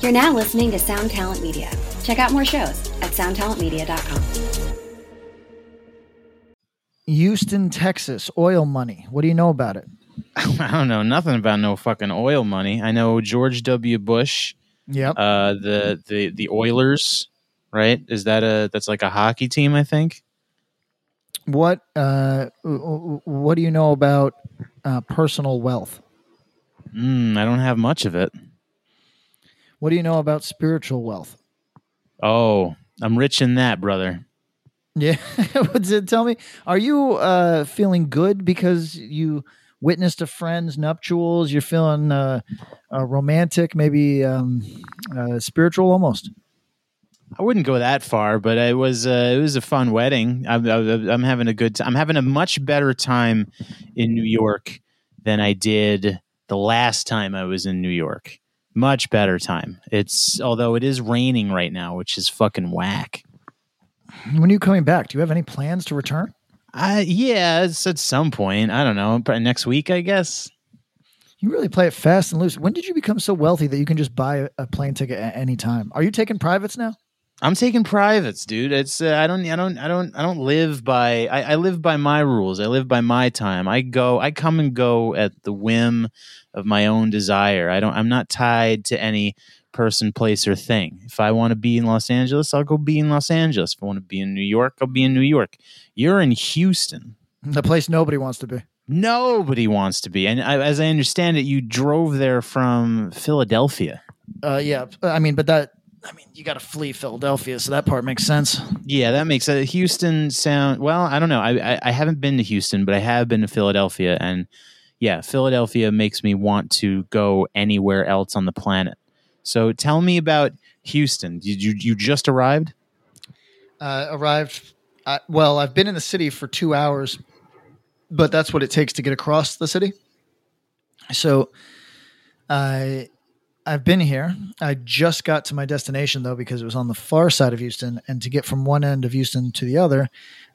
You're now listening to Sound Talent Media. Check out more shows at soundtalentmedia.com. Houston, Texas, oil money. What do you know about it? I don't know nothing about no fucking oil money. I know George W. Bush. Yep. The Oilers, right? That's like a hockey team, I think. What do you know about personal wealth? I don't have much of it. What do you know about spiritual wealth? Oh, I'm rich in that, brother. Yeah. Tell me, are you feeling good because you witnessed a friend's nuptials? You're feeling romantic, maybe spiritual almost? I wouldn't go that far, but it was a fun wedding. I'm having a good time. I'm having a much better time in New York than I did the last time I was in New York. Much better time. Although it is raining right now, which is fucking whack. When are you coming back? Do you have any plans to return? Yeah, it's at some point. I don't know. Probably next week, I guess. You really play it fast and loose. When did you become so wealthy that you can just buy a plane ticket at any time? Are you taking privates now? I'm taking privates, dude. It's I don't live by I live by my rules. I live by my time. I come and go at the whim of my own desire. I'm not tied to any person, place, or thing. If I want to be in Los Angeles, I'll go be in Los Angeles. If I want to be in New York, I'll be in New York. You're in Houston. The place nobody wants to be. Nobody wants to be. And as I understand it, you drove there from Philadelphia. Yeah. You got to flee Philadelphia, so that part makes sense. Yeah, that makes Houston sound... Well, I don't know. I haven't been to Houston, but I have been to Philadelphia. And yeah, Philadelphia makes me want to go anywhere else on the planet. So tell me about Houston. You just arrived? Arrived. I've been in the city for 2 hours, but that's what it takes to get across the city. So I've been here. I just got to my destination though, because it was on the far side of Houston, and to get from one end of Houston to the other,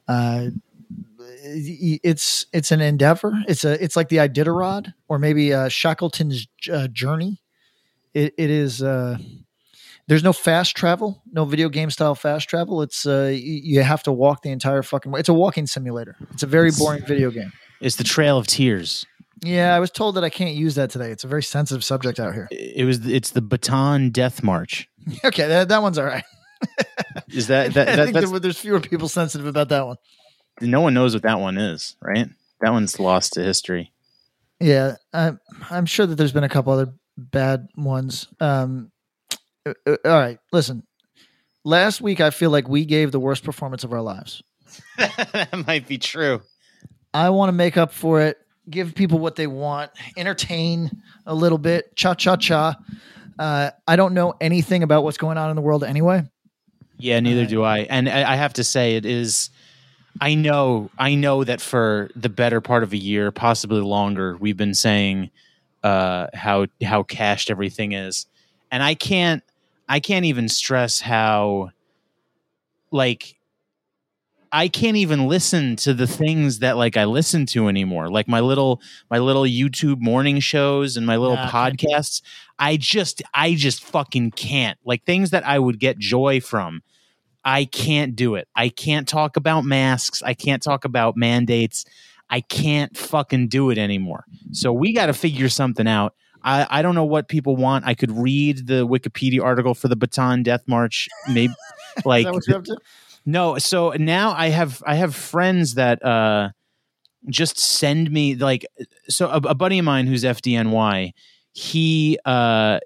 it's an endeavor. It's like the Iditarod, or maybe Shackleton's journey. It is. There's no fast travel, no video game style fast travel. It's you have to walk the entire fucking way. It's a walking simulator. It's a very boring video game. It's the Trail of Tears. Yeah, I was told that I can't use that today. It's a very sensitive subject out here. It's the Bataan Death March. Okay, that one's all right. Is that I think there's fewer people sensitive about that one. No one knows what that one is, right? That one's lost to history. Yeah, I'm sure that there's been a couple other bad ones. All right, listen. Last week, I feel like we gave the worst performance of our lives. That might be true. I want to make up for it. Give people what they want. Entertain a little bit. Cha-cha-cha. I don't know anything about what's going on in the world anyway. Yeah, neither do I. And I have to say, it is... I know that for the better part of a year, possibly longer, we've been saying how cached everything is. And I can't even stress how, like, I can't even listen to the things that like I listen to anymore. Like my little YouTube morning shows and my little podcasts. I just fucking can't. Like things that I would get joy from. I can't do it. I can't talk about masks. I can't talk about mandates. I can't fucking do it anymore. So we got to figure something out. I don't know what people want. I could read the Wikipedia article for the Bataan Death March. Maybe like Is that what you're up to? No, so now I have friends that just send me like, so a buddy of mine who's FDNY, he got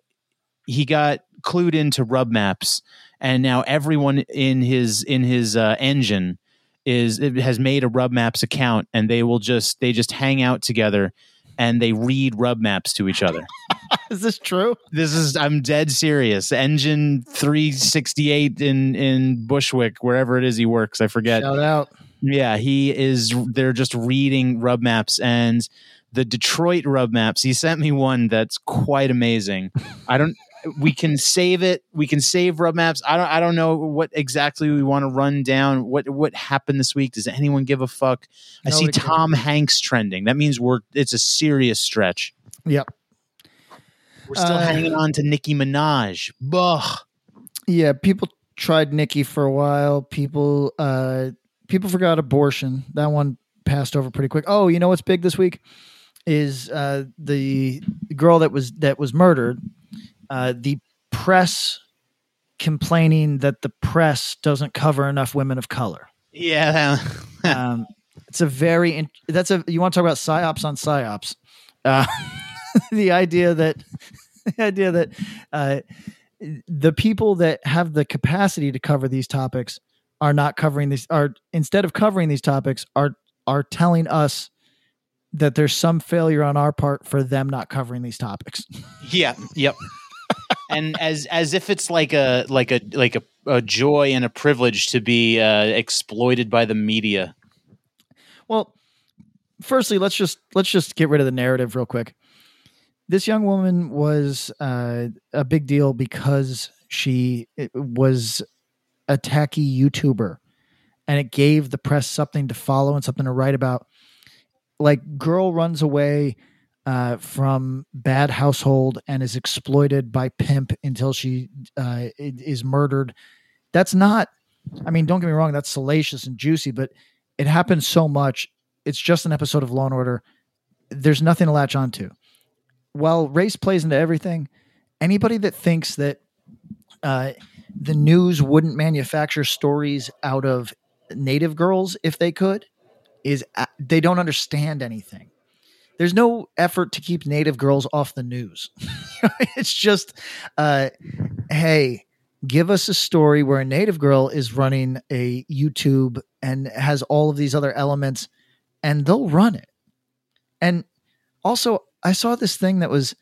clued into Rub Maps, and now everyone in his engine has made a Rub Maps account, and they just hang out together and they read Rub Maps to each other. Is this true? I'm dead serious. Engine 368 in Bushwick, wherever it is he works. I forget. Shout out. Yeah, they're just reading Rub Maps, and the Detroit Rub Maps. He sent me one that's quite amazing. We can save it. We can save Rub Maps. I don't know what exactly we want to run down. What happened this week? Does anyone give a fuck? I see Tom Hanks trending. That means it's a serious stretch. Yep. We're still hanging on to Nicki Minaj. Ugh. Yeah, people tried Nicki for a while. People forgot abortion. That one passed over pretty quick. Oh, you know what's big this week is the girl that was murdered. The press complaining that the press doesn't cover enough women of color. Yeah. It's a very you want to talk about psyops on psyops. The idea that the people that have the capacity to cover these topics are not covering these, are instead of covering these topics are telling us that there's some failure on our part for them not covering these topics. Yeah. Yep. And as if it's like a joy and a privilege to be exploited by the media. Well, firstly, let's just get rid of the narrative real quick. This young woman was a big deal because she was a tacky YouTuber, and it gave the press something to follow and something to write about. Like, girl runs away from bad household and is exploited by pimp until she is murdered. That's not, I mean, don't get me wrong, that's salacious and juicy, but it happens so much. It's just an episode of Law and Order. There's nothing to latch onto. While race plays into everything, anybody that thinks that the news wouldn't manufacture stories out of Native girls if they could, they don't understand anything. There's no effort to keep Native girls off the news. It's just, hey, give us a story where a Native girl is running a YouTube and has all of these other elements, and they'll run it. And also, I saw this thing that was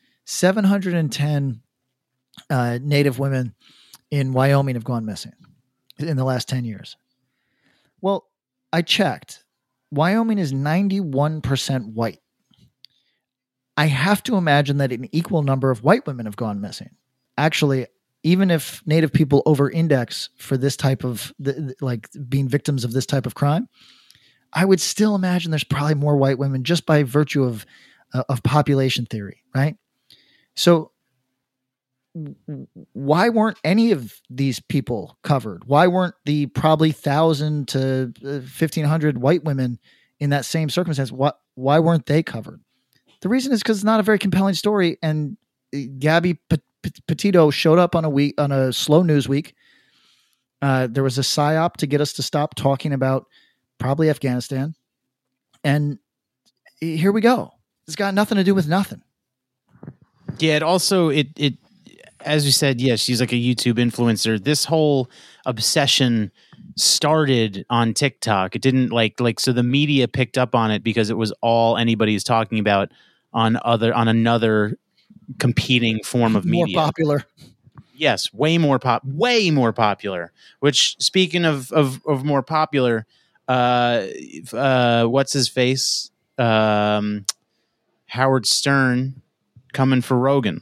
710 Native women in Wyoming have gone missing in the last 10 years. Well, I checked. Wyoming is 91% white. I have to imagine that an equal number of white women have gone missing. Actually, even if Native people over-index for this type of, like being victims of this type of crime, I would still imagine there's probably more white women just by virtue of population theory, right? So why weren't any of these people covered? Why weren't the probably 1,000 to 1,500 white women in that same circumstance? Why weren't they covered? The reason is because it's not a very compelling story. And Gabby Petito showed up on a slow news week. There was a psyop to get us to stop talking about probably Afghanistan. And here we go. It's got nothing to do with nothing. Yeah, it also, it as you said, yeah, she's like a YouTube influencer. This whole obsession started on TikTok. It didn't so the media picked up on it because it was all anybody's talking about on another competing form of media. More popular. Yes, way more popular. Which, speaking of more popular, what's his face? Howard Stern coming for Rogan.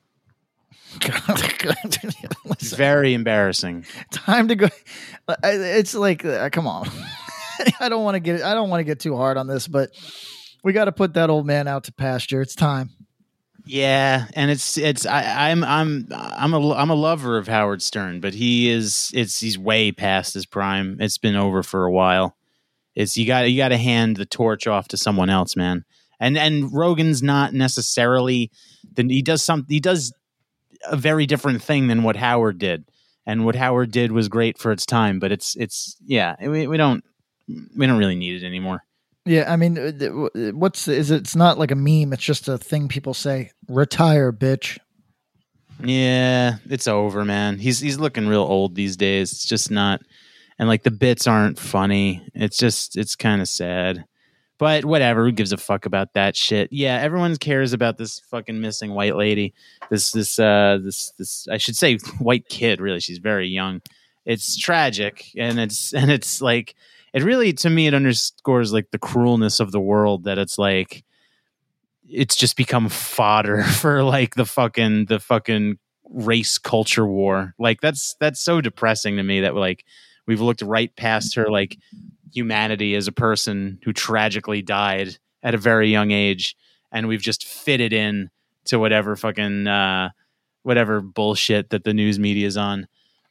Very embarrassing. Time to go. It's like, come on. I don't want to get too hard on this, but we got to put that old man out to pasture. It's time. Yeah, and I'm a lover of Howard Stern, but he's way past his prime. It's been over for a while. You got to hand the torch off to someone else, man. And Rogan's not necessarily he does a very different thing than what Howard did. And what Howard did was great for its time, but we don't really need it anymore. Yeah, I mean, it's not like a meme. It's just a thing people say. Retire, bitch. Yeah, it's over, man. He's looking real old these days. It's just not, and like the bits aren't funny. It's kind of sad. But whatever, who gives a fuck about that shit? Yeah, everyone cares about this fucking missing white lady. This I should say white kid, really. She's very young. It's tragic, and it's like, it really, to me, it underscores like the cruelness of the world, that it's like it's just become fodder for like the fucking race culture war. Like that's so depressing to me that like we've looked right past her like humanity as a person who tragically died at a very young age, and we've just fitted in to whatever fucking whatever bullshit that the news media is on.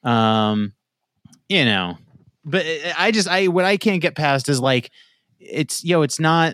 You know, but what I can't get past is like, it's not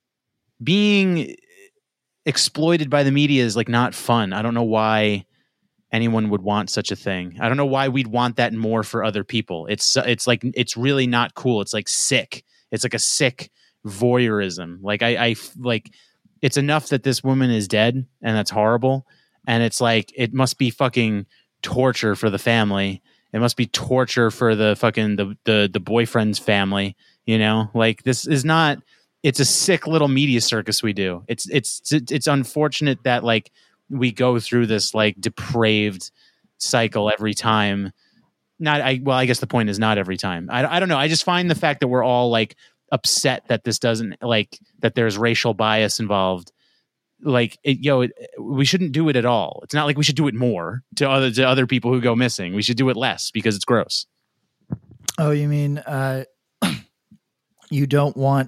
being exploited by the media is like not fun. I don't know why anyone would want such a thing. I don't know why we'd want that more for other people. It's like, it's really not cool. It's like sick. It's like a sick voyeurism. Like I like, it's enough that this woman is dead and that's horrible. And it's like, it must be fucking torture for the family. It must be torture for the fucking the boyfriend's family. You know, like this is not. It's a sick little media circus we do. It's unfortunate that like we go through this like depraved cycle every time. I guess the point is not every time. I don't know. I just find the fact that we're all like upset that this doesn't like that there's racial bias involved. Like we shouldn't do it at all. It's not like we should do it more to other people who go missing. We should do it less because it's gross. Oh, you mean you don't want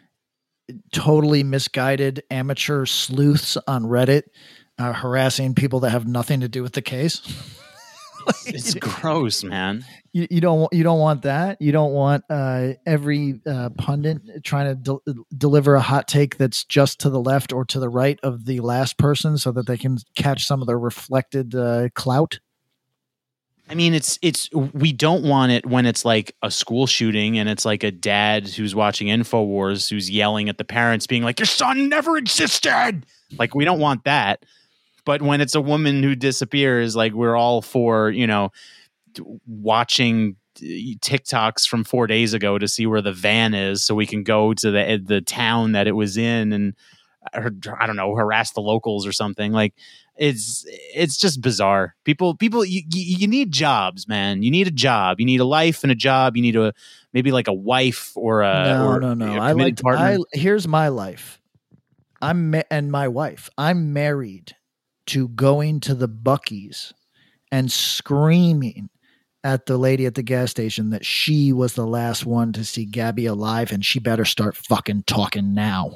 totally misguided amateur sleuths on Reddit harassing people that have nothing to do with the case? It's gross, man. You don't want that. You don't want every pundit trying to deliver a hot take that's just to the left or to the right of the last person so that they can catch some of the reflected clout. I mean, it's we don't want it when it's like a school shooting and it's like a dad who's watching InfoWars who's yelling at the parents being like, your son never existed. Like, we don't want that. But when it's a woman who disappears, like, we're all for, watching TikToks from 4 days ago to see where the van is so we can go to the town that it was in and, I don't know, harass the locals or something. Like, it's just bizarre. People, you need jobs, man. You need a job. You need a life and a job. You need maybe like a wife or a no. Here's my life. And my wife. I'm married to going to the Buc-ee's and screaming at the lady at the gas station that she was the last one to see Gabby alive and she better start fucking talking now.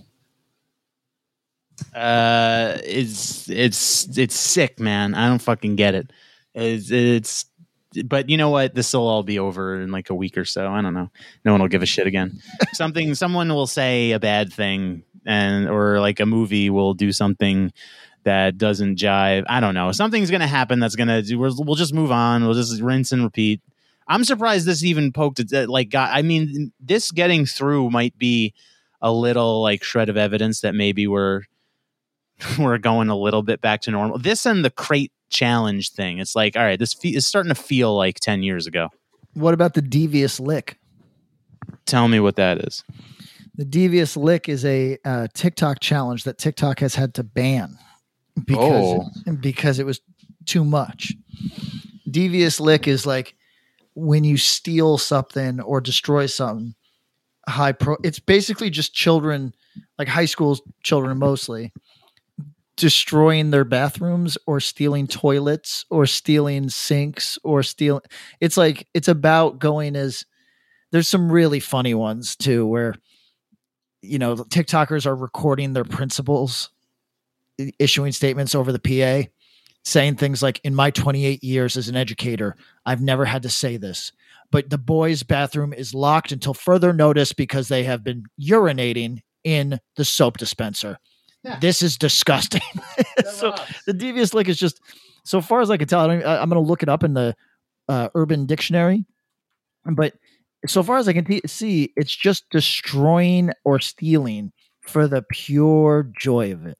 It's sick, man. I don't fucking get it. It's but you know what? This will all be over in like a week or so. I don't know. No one will give a shit again. Someone will say a bad thing or like a movie will do something that doesn't jive. I don't know. Something's going to happen that's going to do. We'll just move on. We'll just rinse and repeat. I'm surprised this even poked it. This getting through might be a little like shred of evidence that maybe we're going a little bit back to normal. This and the crate challenge thing. It's like, all right, this is starting to feel like 10 years ago. What about the devious lick? Tell me what that is. The devious lick is a TikTok challenge that TikTok has had to ban because it was too much. Devious lick is like when you steal something or destroy something. It's basically just children, like high school children mostly, destroying their bathrooms or stealing toilets or stealing sinks or it's like, it's about going there's some really funny ones too, where, the TikTokers are recording their principals issuing statements over the PA, saying things like, in my 28 years as an educator, I've never had to say this, but the boys' bathroom is locked until further notice because they have been urinating in the soap dispenser. Yeah. This is disgusting. So the devious lick is just, so far as I can tell, I'm going to look it up in the Urban Dictionary, but so far as I can see, it's just destroying or stealing for the pure joy of it.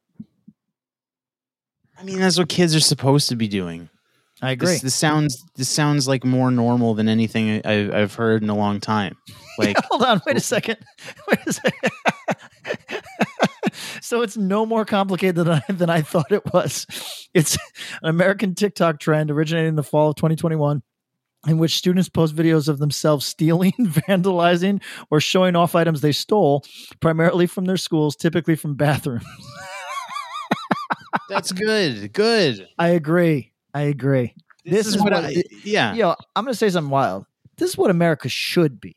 I mean, that's what kids are supposed to be doing. I agree. This sounds like more normal than anything I've heard in a long time. Like, hold on, wait a second. So it's no more complicated than I thought it was. It's an American TikTok trend originated in the fall of 2021. In which students post videos of themselves stealing, vandalizing, or showing off items they stole, primarily from their schools, typically from bathrooms. That's good. Good. I agree. This is what I'm going to say something wild. This is what America should be.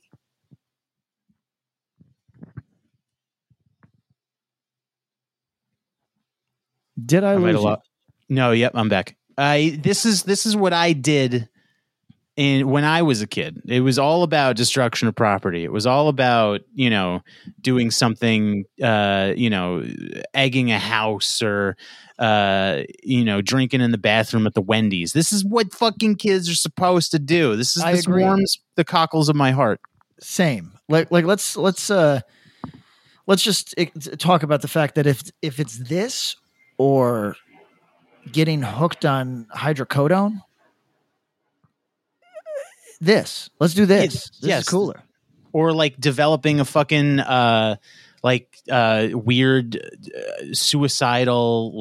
Did I lose you? No, yep, I'm back. This is what I did when I was a kid. It was all about destruction of property. It was all about, doing something, egging a house or, drinking in the bathroom at the Wendy's. This is what fucking kids are supposed to do. This warms the cockles of my heart. Same. Let's just talk about the fact that if it's this or getting hooked on hydrocodone, let's do this. This is cooler. Or like developing a fucking weird suicidal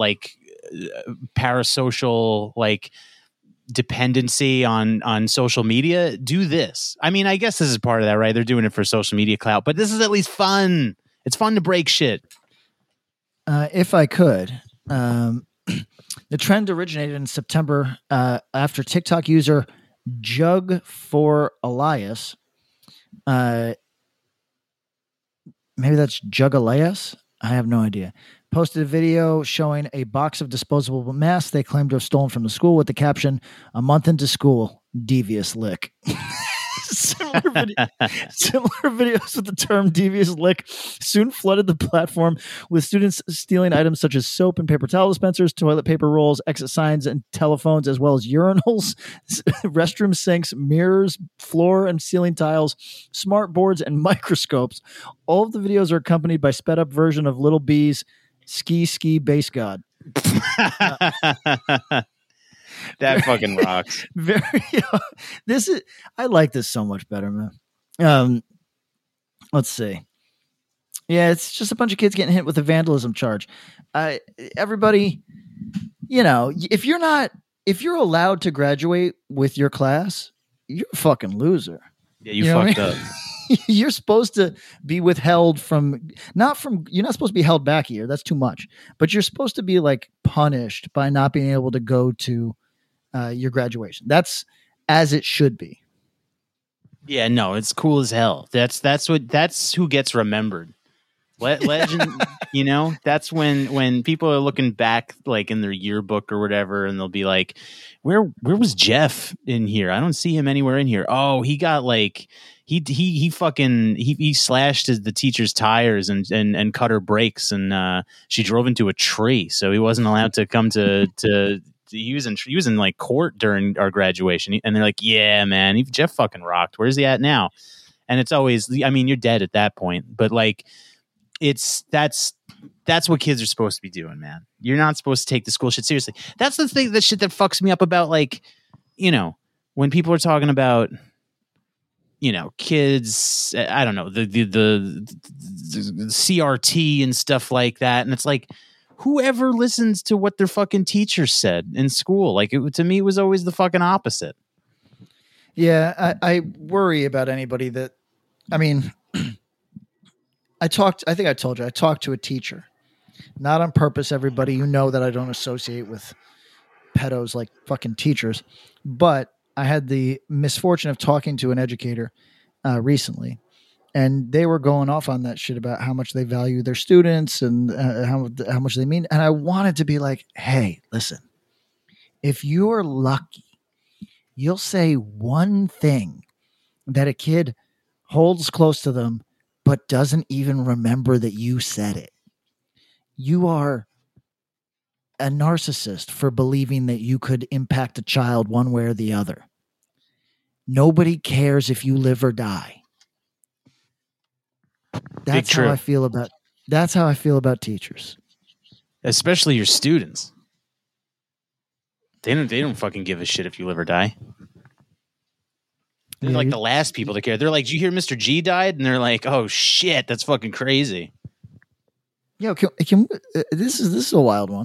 parasocial dependency on social media. Do this. I mean, I guess this is part of that, right? They're doing it for social media clout, but this is at least fun. It's fun to break shit. If I could, the trend originated in September after TikTok user Jug for Elias. Maybe that's Jug Elias. I have no idea. Posted a video showing a box of disposable masks they claimed to have stolen from the school with the caption, "A month into school, devious lick." Similar videos with the term devious lick soon flooded the platform, with students stealing items such as soap and paper towel dispensers, toilet paper rolls, exit signs, and telephones, as well as urinals, restroom sinks, mirrors, floor and ceiling tiles, smart boards, and microscopes. All of the videos are accompanied by sped up version of Little B's Ski Base God. That fucking rocks. I like this so much better, man. Let's see. Yeah, it's just a bunch of kids getting hit with a vandalism charge. Everybody, if you're allowed to graduate with your class, you're a fucking loser. Yeah, you fucked up. You're supposed to be withheld you're not supposed to be held back a year. That's too much. But you're supposed to be punished by not being able to go to your graduation. That's as it should be. Yeah, no, it's cool as hell. That's who gets remembered. Legend, that's when people are looking back in their yearbook or whatever, and they'll be like, where was Jeff in here? I don't see him anywhere in here. Oh, he got he slashed the teacher's tires and cut her brakes, and she drove into a tree, so he wasn't allowed to come to he was in court during our graduation, and they're like, yeah, man, Jeff fucking rocked. Where's he at now? And it's always, I mean, you're dead at that point, but that's what kids are supposed to be doing, man. You're not supposed to take the school shit seriously. That's the thing, that shit that fucks me up about when people are talking about kids, I don't know, the CRT and stuff like that, and it's like, whoever listens to what their fucking teacher said in school? To me, it was always the fucking opposite. Yeah, I worry about anybody that, I mean, I think I told you, I talked to a teacher, not on purpose, everybody. That I don't associate with pedos like fucking teachers, but I had the misfortune of talking to an educator recently, and they were going off on that shit about how much they value their students and how much they mean. And I wanted to be like, hey, listen, if you're lucky, you'll say one thing that a kid holds close to them, but doesn't even remember that you said it. You are a narcissist for believing that you could impact a child one way or the other. Nobody cares if you live or die. That's how I feel about teachers. Especially your students. They don't fucking give a shit if you live or die. They're the last people to care. They're like, did you hear Mr. G died? And they're like, oh shit, that's fucking crazy. Yeah, this is a wild one.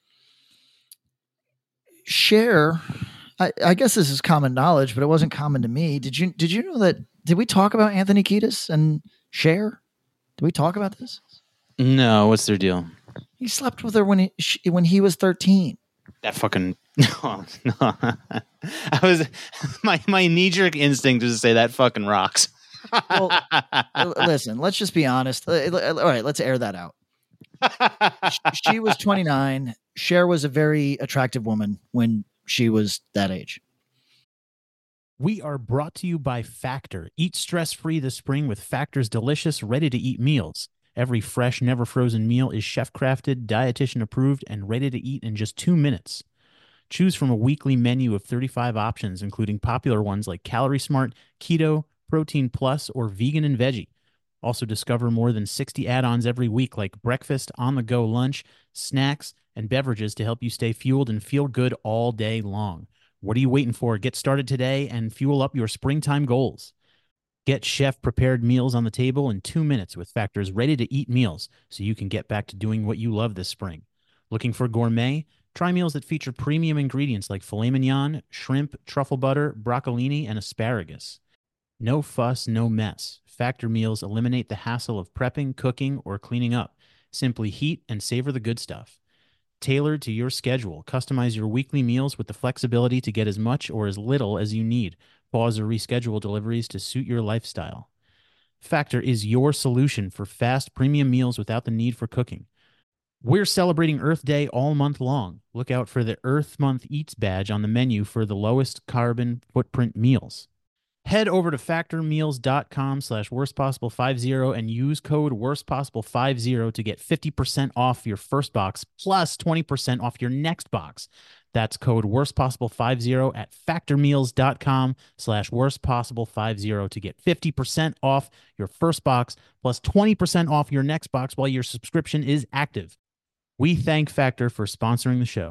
Cher, I guess this is common knowledge, but it wasn't common to me. Did you know that? Did we talk about Anthony Kiedis and Cher? Did we talk about this? No, what's their deal? He slept with her when he was 13. That fucking no. I was my knee-jerk instinct was to say that fucking rocks. Well, listen, let's just be honest. All right, let's air that out. She was 29. Cher was a very attractive woman when she was that age. We are brought to you by Factor. Eat stress-free this spring with Factor's delicious, ready-to-eat meals. Every fresh, never frozen meal is chef-crafted, dietitian approved, and ready to eat in just 2 minutes. Choose from a weekly menu of 35 options, including popular ones like Calorie Smart, Keto, Protein Plus, or Vegan and Veggie. Also discover more than 60 add-ons every week like breakfast, on-the-go lunch, snacks, and beverages to help you stay fueled and feel good all day long. What are you waiting for? Get started today and fuel up your springtime goals. Get chef-prepared meals on the table in 2 minutes with Factor's ready-to-eat meals so you can get back to doing what you love this spring. Looking for gourmet? Try meals that feature premium ingredients like filet mignon, shrimp, truffle butter, broccolini, and asparagus. No fuss, no mess. Factor meals eliminate the hassle of prepping, cooking, or cleaning up. Simply heat and savor the good stuff. Tailored to your schedule, customize your weekly meals with the flexibility to get as much or as little as you need. Pause or reschedule deliveries to suit your lifestyle. Factor is your solution for fast, premium meals without the need for cooking. We're celebrating Earth Day all month long. Look out for the Earth Month Eats badge on the menu for the lowest carbon footprint meals. Head over to factormeals.com/worstpossible50 and use code worstpossible50 to get 50% off your first box plus 20% off your next box. That's code worstpossible50 at factormeals.com/worstpossible50 to get 50% off your first box plus 20% off your next box while your subscription is active. We thank Factor for sponsoring the show.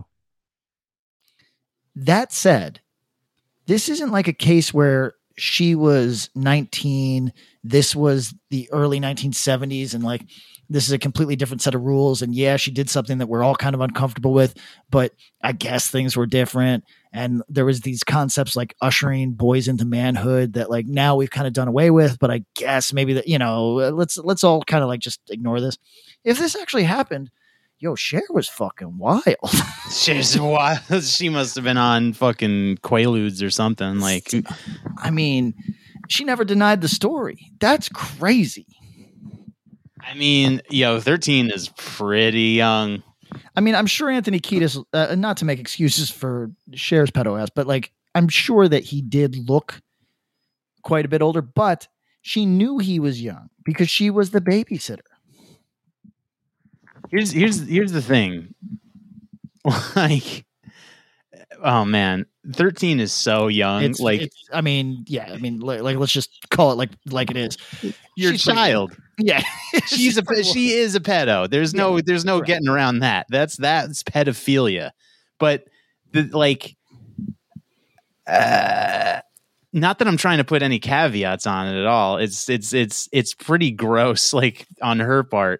That said, this isn't like a case where she was 19. This was the early 1970s. And like, this is a completely different set of rules. And yeah, she did something that we're all kind of uncomfortable with, but I guess things were different. And there was these concepts like ushering boys into manhood that like now we've kind of done away with, but I guess maybe that, you know, let's all kind of like just ignore this. If this actually happened, yo, Cher was fucking wild. She's wild. She must have been on fucking Quaaludes or something. Like, I mean, she never denied the story. That's crazy. I mean, 13 is pretty young. I mean, I'm sure Anthony Kiedis, not to make excuses for Cher's pedo ass, but like, I'm sure that he did look quite a bit older, but she knew he was young because she was the babysitter. Here's the thing. Like, oh man, 13 is so young. It's, I mean, let's just call it like it is. Your child. Yeah. she is a pedo. There's no getting around that. That's pedophilia. But not that I'm trying to put any caveats on it at all. It's pretty gross, like on her part.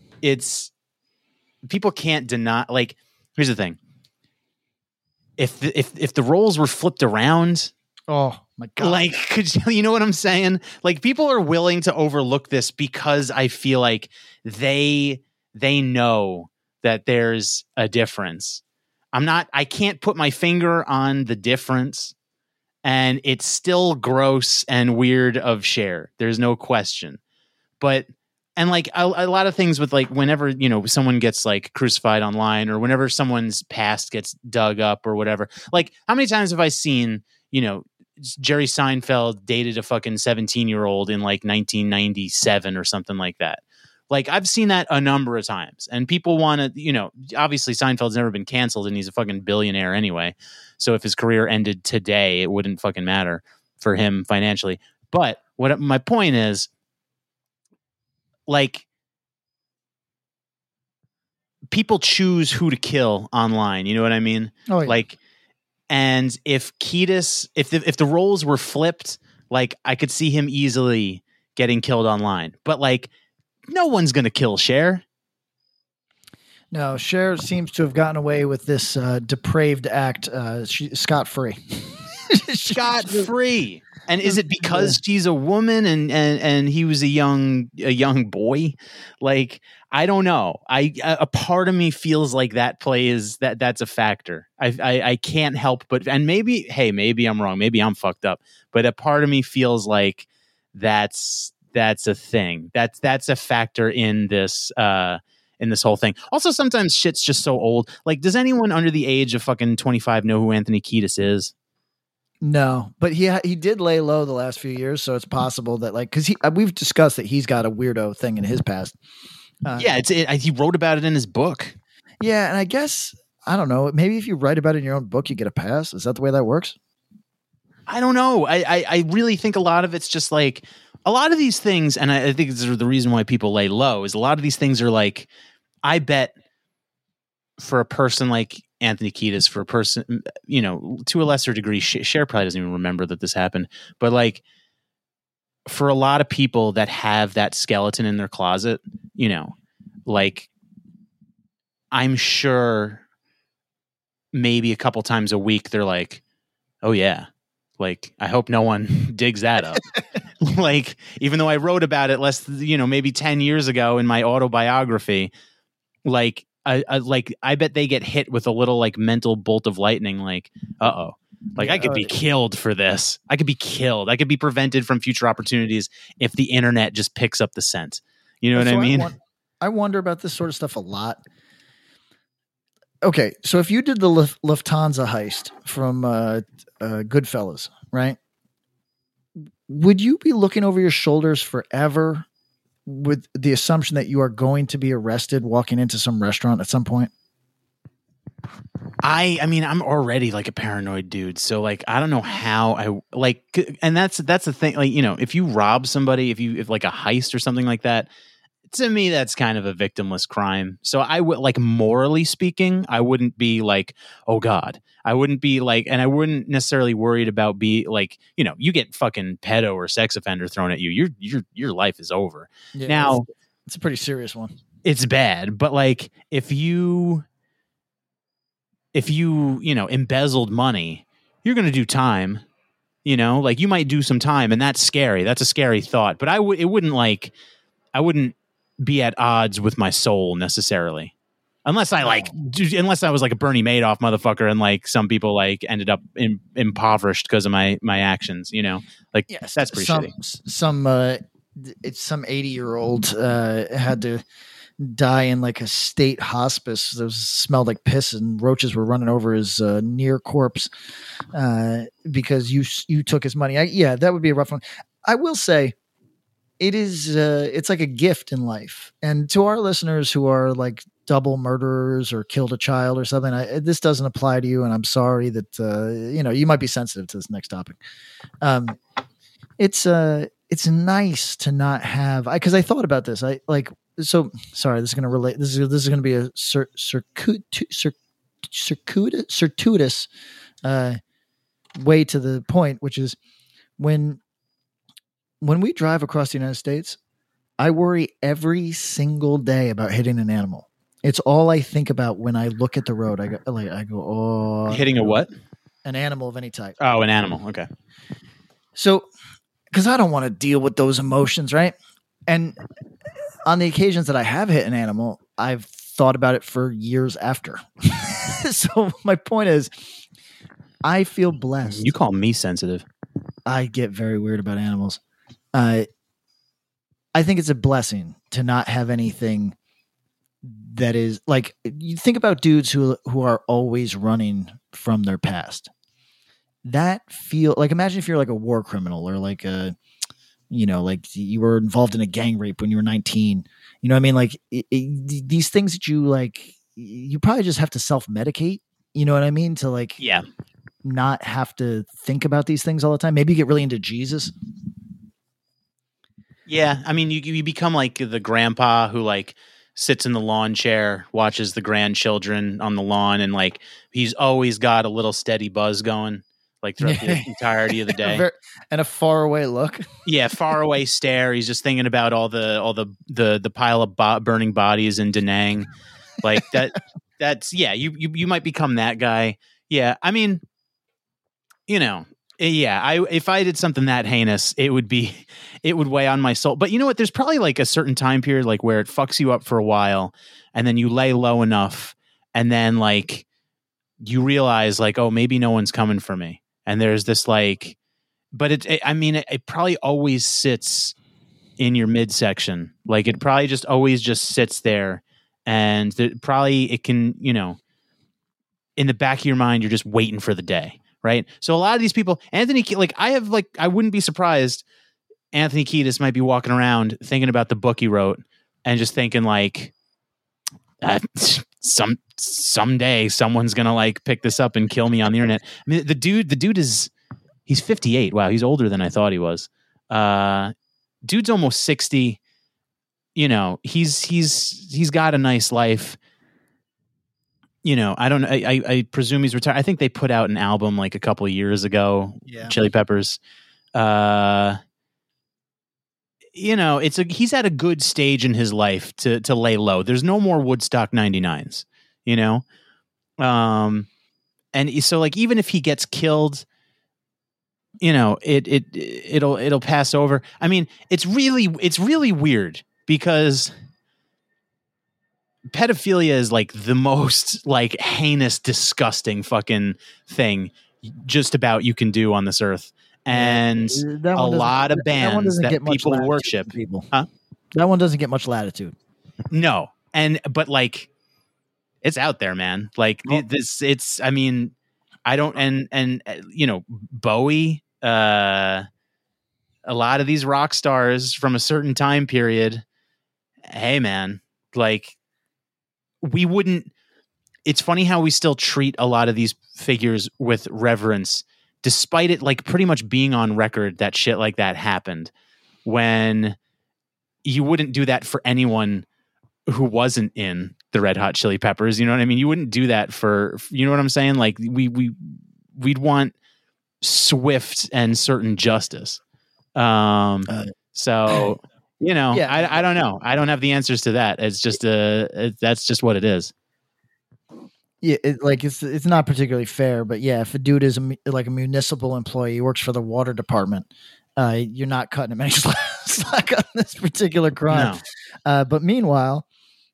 People can't deny, like, here's the thing. If the roles were flipped around, oh my God, like, you know what I'm saying? Like, people are willing to overlook this because I feel like they know that there's a difference. I can't put my finger on the difference, and it's still gross and weird of Cher. There's no question. But and like a lot of things with like whenever, someone gets like crucified online or whenever someone's past gets dug up or whatever, like how many times have I seen, Jerry Seinfeld dated a fucking 17-year-old in like 1997 or something like that. Like I've seen that a number of times and people want to, obviously Seinfeld's never been canceled and he's a fucking billionaire anyway. So if his career ended today, it wouldn't fucking matter for him financially. But my point is, like, people choose who to kill online. You know what I mean? Oh, yeah. Like, and if Kiedis, if the roles were flipped, like I could see him easily getting killed online. But like, no one's gonna kill Cher. No, Cher seems to have gotten away with this depraved act scot-free. Scot-free. And is it because she's a woman and he was a young boy? Like, I don't know. A part of me feels like that plays that's a factor. I can't help but, and maybe I'm wrong. Maybe I'm fucked up. But a part of me feels like that's a thing. That's a factor in this in this whole thing. Also, sometimes shit's just so old. Like, does anyone under the age of fucking 25 know who Anthony Kiedis is? No, but he did lay low the last few years, so it's possible that like because we've discussed that he's got a weirdo thing in his past. He wrote about it in his book. Yeah, and I guess I don't know. Maybe if you write about it in your own book, you get a pass. Is that the way that works? I don't know. I really think a lot of it's just like a lot of these things, and I think this is the reason why people lay low is a lot of these things are like, I bet for a person like Anthony Kiedis, for a person, you know, to a lesser degree, Cher probably doesn't even remember that this happened, but like for a lot of people that have that skeleton in their closet, you know, like I'm sure maybe a couple times a week they're like, oh yeah, like I hope no one digs that up. Like, even though I wrote about it maybe 10 years ago in my autobiography, like I bet they get hit with a little like mental bolt of lightning. Like, like I could be killed for this. I could be killed. I could be prevented from future opportunities if the internet just picks up the scent. You know what I mean? I wonder about this sort of stuff a lot. Okay, so if you did the Lufthansa heist from Goodfellas, right? Would you be looking over your shoulders forever with the assumption that you are going to be arrested walking into some restaurant at some point? I mean, I'm already like a paranoid dude. So like, I don't know how I like, and that's the thing. Like, you know, if you rob somebody, if like a heist or something like that, to me, that's kind of a victimless crime. So I would like, morally speaking, I wouldn't be like, oh God, I wouldn't be like, and I wouldn't necessarily worried about you know, you get fucking pedo or sex offender thrown at you. Your life is over. Yeah, now it's a pretty serious one. It's bad. But like, if you embezzled money, you're going to do time, you know, like you might do some time, and that's scary. That's a scary thought, but I wouldn't be at odds with my soul necessarily, unless I was like a Bernie Madoff motherfucker, and like some people like ended up impoverished because of my actions, you know, like yes, that's pretty shitty. Some 80-year-old had to die in like a state hospice. There smelled like piss and roaches were running over his near corpse because you took his money. That would be a rough one. I will say it is it's like a gift in life. And to our listeners who are like double murderers or killed a child or something, this doesn't apply to you, and I'm sorry that you might be sensitive to this next topic. It's nice to not have, because I thought about this. So sorry, this is going to relate. This is going to be a circuitous way to the point, which is when we drive across the United States, I worry every single day about hitting an animal. It's all I think about when I look at the road. I go, oh, hitting a what? An animal of any type. Oh, an animal. Okay. So, because I don't want to deal with those emotions, right? And on the occasions that I have hit an animal, I've thought about it for years after. So my point is, I feel blessed. You call me sensitive. I get very weird about animals. I think it's a blessing to not have anything that is like, you think about dudes who are always running from their past. That feel like, imagine if you're like a war criminal or like like you were involved in a gang rape when you were 19. You know what I mean? Like these things that you like, you probably just have to self-medicate. You know what I mean? To like, not have to think about these things all the time. Maybe you get really into Jesus. Yeah. I mean, you become like the grandpa who like sits in the lawn chair, watches the grandchildren on the lawn, and like he's always got a little steady buzz going. Like throughout the entirety of the day, and a faraway look. Yeah, faraway stare. He's just thinking about all the pile of burning bodies in Da Nang, like that. That's You might become that guy. Yeah, I mean, if I did something that heinous, it would weigh on my soul. But you know what? There's probably like a certain time period like where it fucks you up for a while, and then you lay low enough, and then like you realize like, oh, maybe no one's coming for me. And there's this like, but it probably always sits in your midsection. Like it probably just always just sits there. and probably it can, in the back of your mind, you're just waiting for the day, right? So a lot of these people, Anthony, I wouldn't be surprised. Anthony Kiedis might be walking around thinking about the book he wrote and just thinking like, someday someone's gonna like pick this up and kill me on the internet. I mean, the dude he's 58. Wow, he's older than I thought he was. Dude's almost 60. He's got a nice life. I don't know. I presume he's retired. I think they put out an album like a couple of years ago. Yeah. Chili Peppers. He's at a good stage in his life to lay low. There's no more Woodstock 99s, and so like even if he gets killed, it'll pass over. I mean, it's really weird because pedophilia is like the most like heinous, disgusting fucking thing just about you can do on this earth. And a lot of bands that people worship. Huh? That one doesn't get much latitude. No. But like, it's out there, man. Like I mean, I don't, and Bowie, a lot of these rock stars from a certain time period, hey man, like it's funny how we still treat a lot of these figures with reverence, despite it like pretty much being on record that shit like that happened, when you wouldn't do that for anyone who wasn't in the Red Hot Chili Peppers. You know what I mean? You wouldn't do that for, you know what I'm saying? Like we'd want swift and certain justice. So, yeah. I don't know. I don't have the answers to that. It's just that's just what it is. Yeah, it's not particularly fair, but yeah, if a dude is like a municipal employee, he works for the water department, you're not cutting him any slack on this particular crime. No. But meanwhile,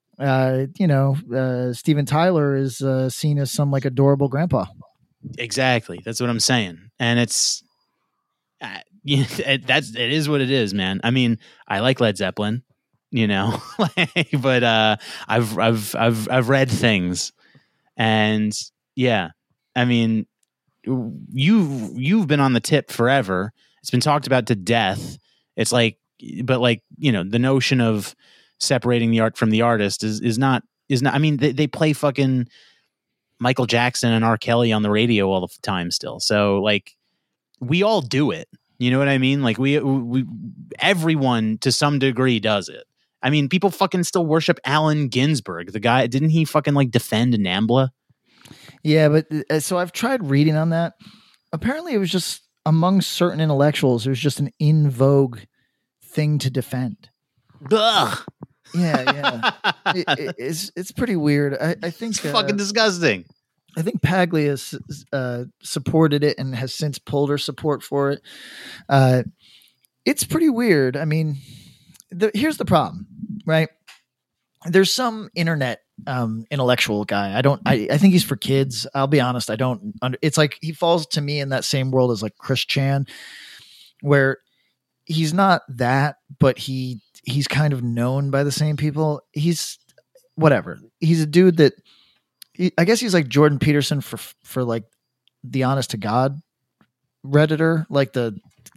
Steven Tyler is seen as some like adorable grandpa. Exactly, that's what I'm saying, and it's it is what it is, man. I mean, I like Led Zeppelin, but I've read things. And yeah, I mean, you've been on the tip forever. It's been talked about to death. It's like, but like, the notion of separating the art from the artist is not, I mean, they play fucking Michael Jackson and R. Kelly on the radio all the time still. So like, we all do it. You know what I mean? Like we everyone to some degree does it. I mean, people fucking still worship Allen Ginsberg. The guy, didn't he fucking like defend NAMBLA? Yeah, but so I've tried reading on that. Apparently it was just among certain intellectuals, it was just an in vogue thing to defend. Ugh. Yeah. It's pretty weird. I think it's fucking disgusting. I think Paglia supported it and has since pulled her support for it. It's pretty weird. I mean, here's the problem, right? There's some internet intellectual guy. I think he's for kids. I'll be honest. It's like he falls to me in that same world as like Chris Chan, where he's not that, but he's kind of known by the same people. He's whatever. He's a dude that I guess he's like Jordan Peterson for like the honest to God Redditor, like a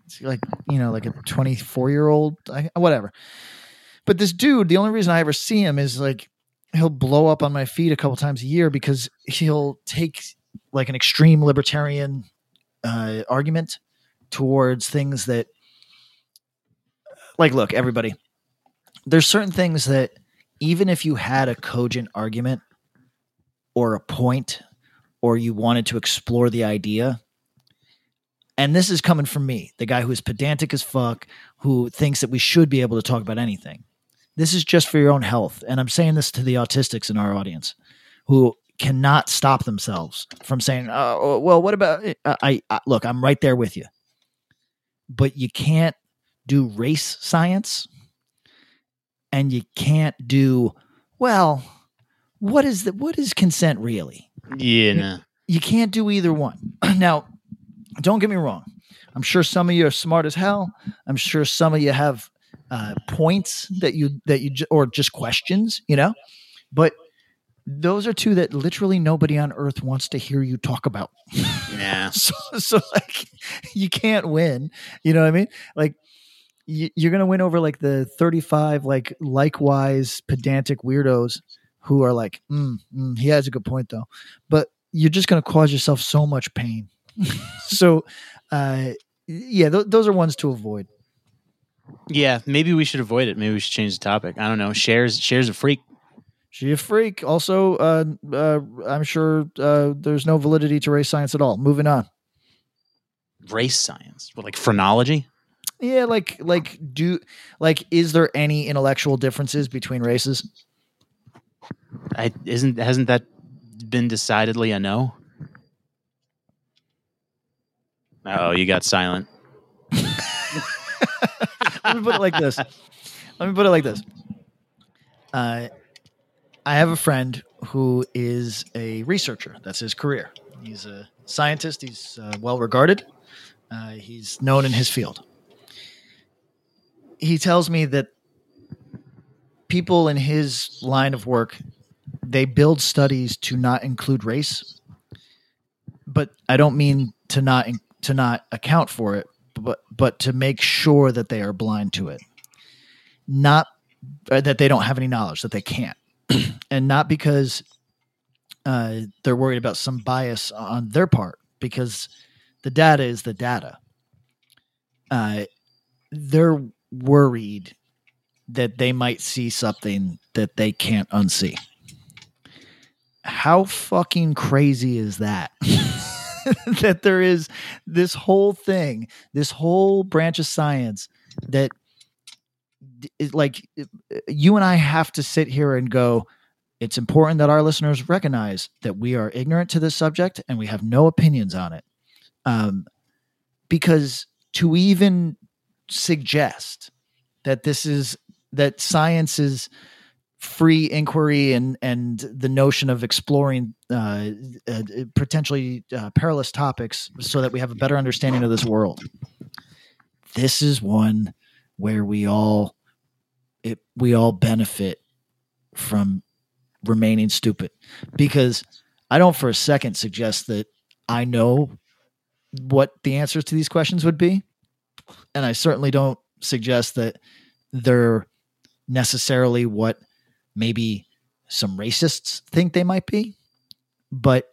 24-year-old, whatever. But this dude, the only reason I ever see him is like he'll blow up on my feed a couple times a year because he'll take like an extreme libertarian argument towards things that, like, look, everybody, there's certain things that even if you had a cogent argument or a point or you wanted to explore the idea, and this is coming from me, the guy who is pedantic as fuck, who thinks that we should be able to talk about anything. This is just for your own health. And I'm saying this to the autistics in our audience who cannot stop themselves from saying, oh, well, what about it? Look, I'm right there with you. But you can't do race science and you can't do, well, what is consent really? Yeah. No. You can't do either one. Now, don't get me wrong. I'm sure some of you are smart as hell. I'm sure some of you have points that you or just questions, But those are two that literally nobody on earth wants to hear you talk about. Yeah. So like you can't win. You know what I mean? Like you're going to win over like the 35, like likewise pedantic weirdos who are like, he has a good point though, but you're just going to cause yourself so much pain. So, those are ones to avoid. Yeah. Maybe we should avoid it. Maybe we should change the topic. I don't know. Shares a freak. She's a freak. Also, I'm sure there's no validity to race science at all. Moving on. Race science? What, like phrenology? Yeah, is there any intellectual differences between races? Hasn't that been decidedly a no? Oh, you got silent. Let me put it like this. I have a friend who is a researcher. That's his career. He's a scientist. He's well regarded. He's known in his field. He tells me that people in his line of work, they build studies to not include race. But I don't mean to not account for it, but to make sure that they are blind to it. Not that they don't have any knowledge, that they can't. And not because they're worried about some bias on their part, because the data is the data. They're worried that they might see something that they can't unsee. How fucking crazy is that? That there is this whole thing, this whole branch of science that is like, you and I have to sit here and go, it's important that our listeners recognize that we are ignorant to this subject and we have no opinions on it. Because to even suggest that that science is free inquiry and the notion of exploring potentially perilous topics so that we have a better understanding of this world. This is one where we all benefit from remaining stupid, because I don't for a second suggest that I know what the answers to these questions would be. And I certainly don't suggest that they're necessarily what maybe some racists think they might be, but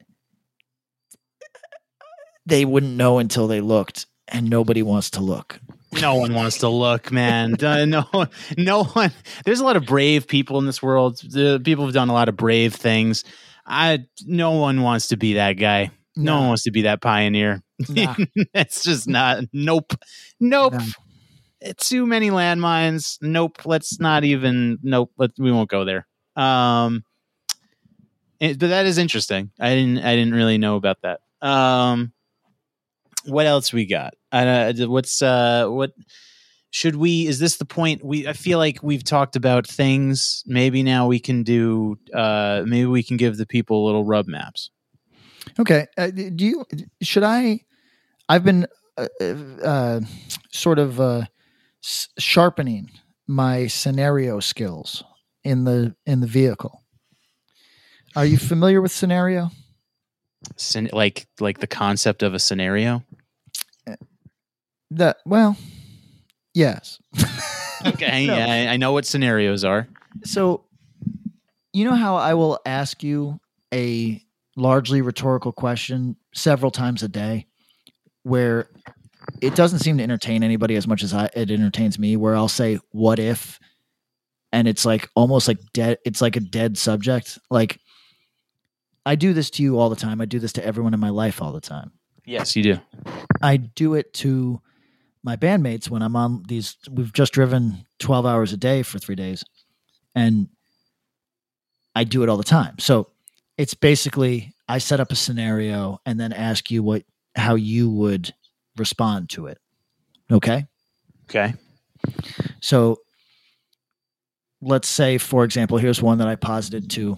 they wouldn't know until they looked, and nobody wants to look. No one wants to look, man. No one. There's a lot of brave people in this world. People have done a lot of brave things. No one wants to be that guy. No one wants to be that pioneer. Nah. It's just not. Nope. Nah. It's too many landmines. Nope. Let's not even. Nope. We won't go there. But that is interesting. I didn't really know about that. What else we got? What should we? Is this the point? I feel like we've talked about things. Maybe now we can do. Maybe we can give the people little rub maps. Okay. Should I? I've been sort of sharpening my scenario skills in the vehicle. Are you familiar with scenario? Like the concept of a scenario? Yes. Okay, No. yeah, I know what scenarios are. So, you know how I will ask you a largely rhetorical question several times a day, where it doesn't seem to entertain anybody as much as it entertains me, where I'll say, what if? And it's like almost like dead. It's like a dead subject. Like, I do this to you all the time. I do this to everyone in my life all the time. Yes, you do. I do it to my bandmates when I'm on these. We've just driven 12 hours a day for 3 days, and I do it all the time. So it's basically, I set up a scenario and then ask you how you would respond to it. Okay. Okay. So let's say, for example, here's one that I posited to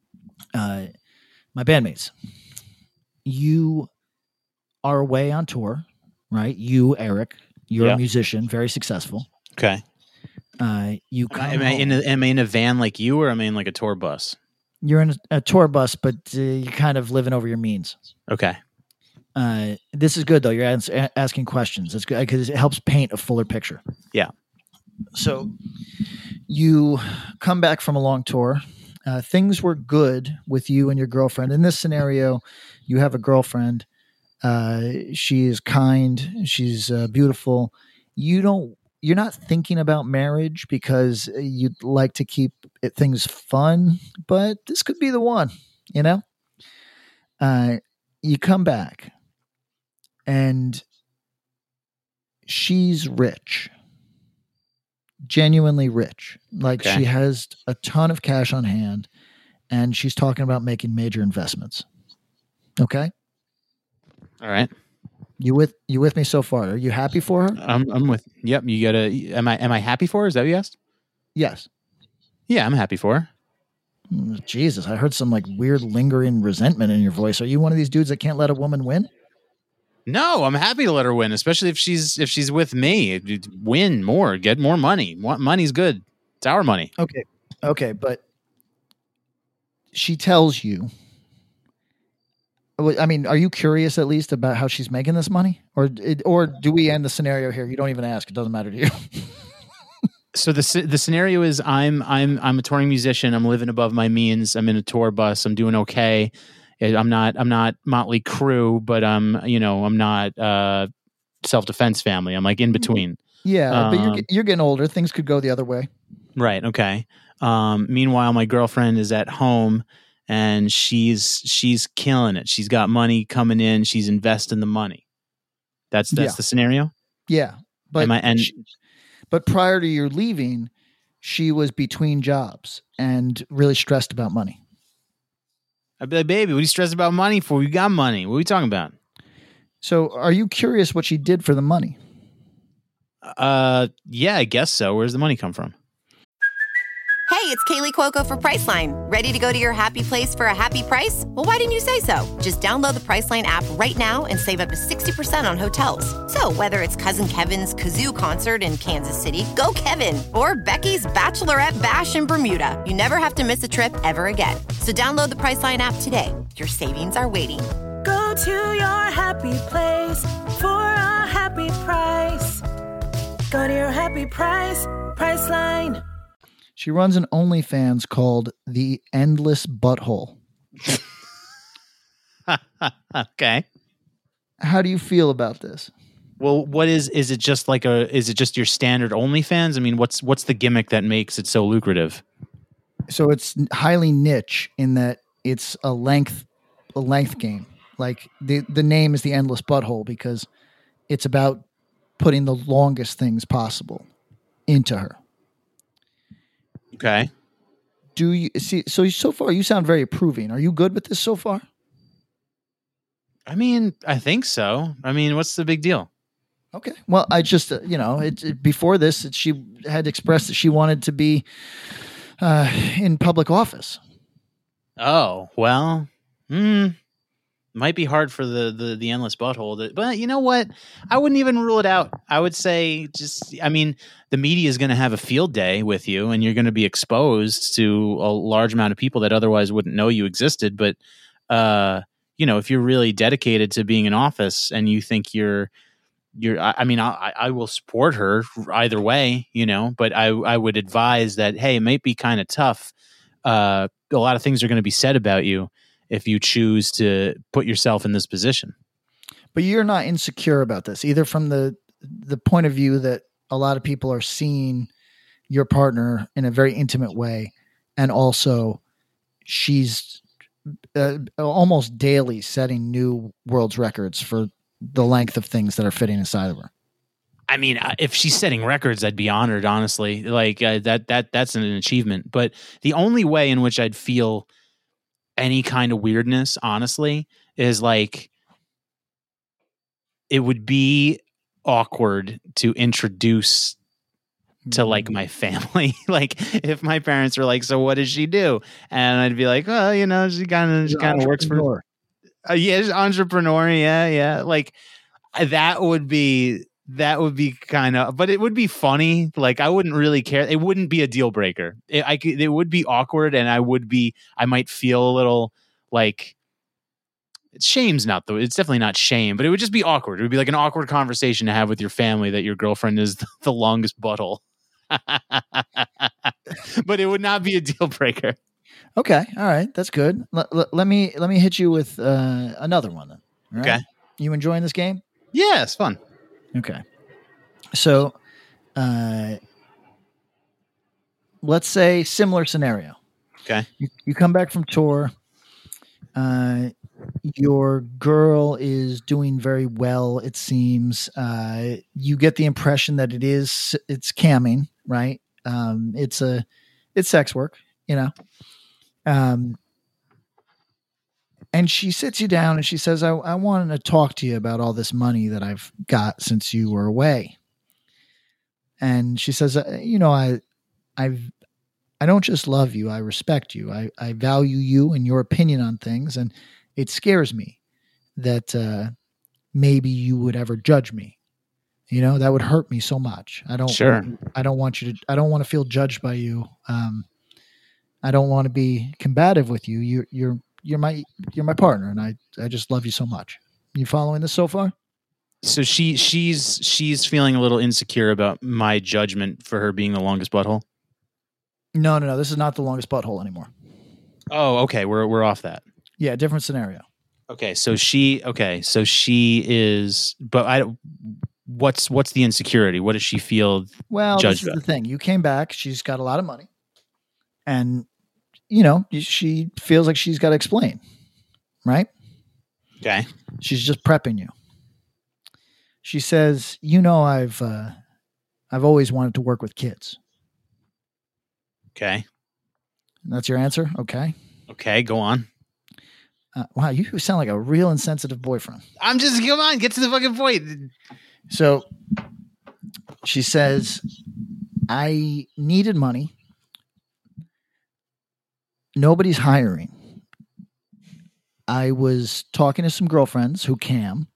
my bandmates. You are away on tour, right? You, Eric, you're a musician, very successful. Okay. You come am I in a van like you, or am I in like a tour bus? You're in a tour bus, but you're kind of living over your means. Okay. This is good though. You're asking questions. It's good because it helps paint a fuller picture. Yeah. So you come back from a long tour. Things were good with you and your girlfriend. In this scenario, you have a girlfriend. She is kind. She's beautiful. You're not thinking about marriage because you'd like to keep things fun, but this could be the one, you know? You come back and she's rich, genuinely rich. Like Okay. she has a ton of cash on hand and she's talking about making major investments. Okay. All right. You with me so far? Are you happy for her? I'm with. Yep. You gotta. Am I happy for her? Is that what you asked? Yes. Yeah, I'm happy for her. Jesus, I heard some like weird lingering resentment in your voice. Are you one of these dudes that can't let a woman win? No, I'm happy to let her win, especially if she's with me. Win more, get more money. Money's good. It's our money. Okay, but she tells you. I mean, are you curious at least about how she's making this money, or do we end the scenario here? You don't even ask; it doesn't matter to you. So the scenario is I'm a touring musician. I'm living above my means. I'm in a tour bus. I'm doing okay. I'm not Motley Crue, but I'm not self-defense family. I'm like in between. Yeah, but you're getting older. Things could go the other way. Right. Okay. Meanwhile, my girlfriend is at home and she's killing it. She's got money coming in. She's investing the money. That's the scenario. Yeah, but prior to your leaving, she was between jobs and really stressed about money. I'd be like, baby, what are you stressed about money for? You got money. What are we talking about? So are you curious what she did for the money? Yeah, I guess so. Where's the money come from? Hey, it's Kaylee Cuoco for Priceline. Ready to go to your happy place for a happy price? Well, why didn't you say so? Just download the Priceline app right now and save up to 60% on hotels. So whether it's Cousin Kevin's Kazoo Concert in Kansas City, go Kevin, or Becky's Bachelorette Bash in Bermuda, you never have to miss a trip ever again. So download the Priceline app today. Your savings are waiting. Go to your happy place for a happy price. Go to your happy price, Priceline. She runs an OnlyFans called The Endless Butthole. Okay. How do you feel about this? Well, what is it just your standard OnlyFans? I mean, what's the gimmick that makes it so lucrative? So it's highly niche in that it's a length game. Like the name is The Endless Butthole because it's about putting the longest things possible into her. Okay. Do you see? So far, you sound very approving. Are you good with this so far? I mean, I think so. I mean, what's the big deal? Okay. Well, I just, before this, she had expressed that she wanted to be in public office. Oh, well, might be hard for the endless butthole. But you know what? I wouldn't even rule it out. I would say the media is going to have a field day with you and you're going to be exposed to a large amount of people that otherwise wouldn't know you existed. But, if you're really dedicated to being in office and you think I will support her either way, but I would advise that, hey, it might be kind of tough. A lot of things are going to be said about you if you choose to put yourself in this position. But you're not insecure about this, either from the point of view that a lot of people are seeing your partner in a very intimate way, and also she's almost daily setting new world's records for the length of things that are fitting inside of her. I mean, if she's setting records, I'd be honored, honestly. Like that's an achievement. But the only way in which I'd feel any kind of weirdness, honestly, is like it would be awkward to introduce to like my family. Like if my parents were like, so what does she do? And I'd be like, well, she kind of works for she's entrepreneur. Yeah. Like that would be That would be kind of, but it would be funny. Like I wouldn't really care. It wouldn't be a deal breaker. It would be awkward, and I might feel a little like shame's not though. It's definitely not shame, but it would just be awkward. It would be like an awkward conversation to have with your family that your girlfriend is the longest butthole. But it would not be a deal breaker. Okay. All right. That's good. Let me hit you with another one then. All right? Okay. You enjoying this game? Yeah, it's fun. Okay. So, let's say similar scenario. Okay. You come back from tour. Your girl is doing very well, it seems. You get the impression that it's camming, right? It's sex work, you know? And she sits you down and she says, I wanted to talk to you about all this money that I've got since you were away. And she says, I don't just love you. I respect you. I value you and your opinion on things. And it scares me that maybe you would ever judge me. You know, that would hurt me so much. I don't want to feel judged by you. I don't want to be combative with you. You're my partner, and I just love you so much. You following this so far? So she's feeling a little insecure about my judgment for her being the longest butthole. No. This is not the longest butthole anymore. Oh, okay. We're off that. Yeah, different scenario. Okay, so she is, but what's the insecurity? What does she feel? Well, this is the thing. You came back. She's got a lot of money, and she feels like she's got to explain, right? Okay. She's just prepping you. She says, I've always wanted to work with kids. Okay. And that's your answer? Okay. Okay, go on. Wow, you sound like a real insensitive boyfriend. Come on, get to the fucking point. So she says, I needed money. Nobody's hiring. I was talking to some girlfriends who cam,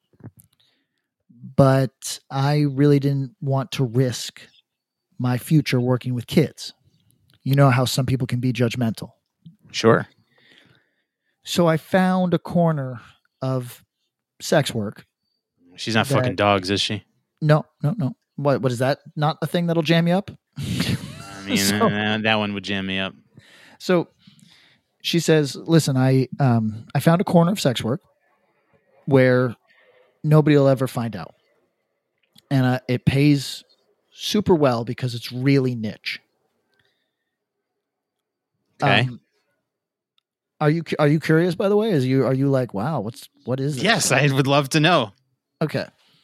but I really didn't want to risk my future working with kids. You know how some people can be judgmental. Sure. So I found a corner of sex work. She's not fucking dogs, is she? No. What is that? Not a thing that'll jam you up? I mean, that one would jam me up. So she says, listen, I found a corner of sex work where nobody will ever find out. And it pays super well because it's really niche. Okay. Are you curious, by the way? Are you like, wow, what is this? Yes, I would love to know. Okay.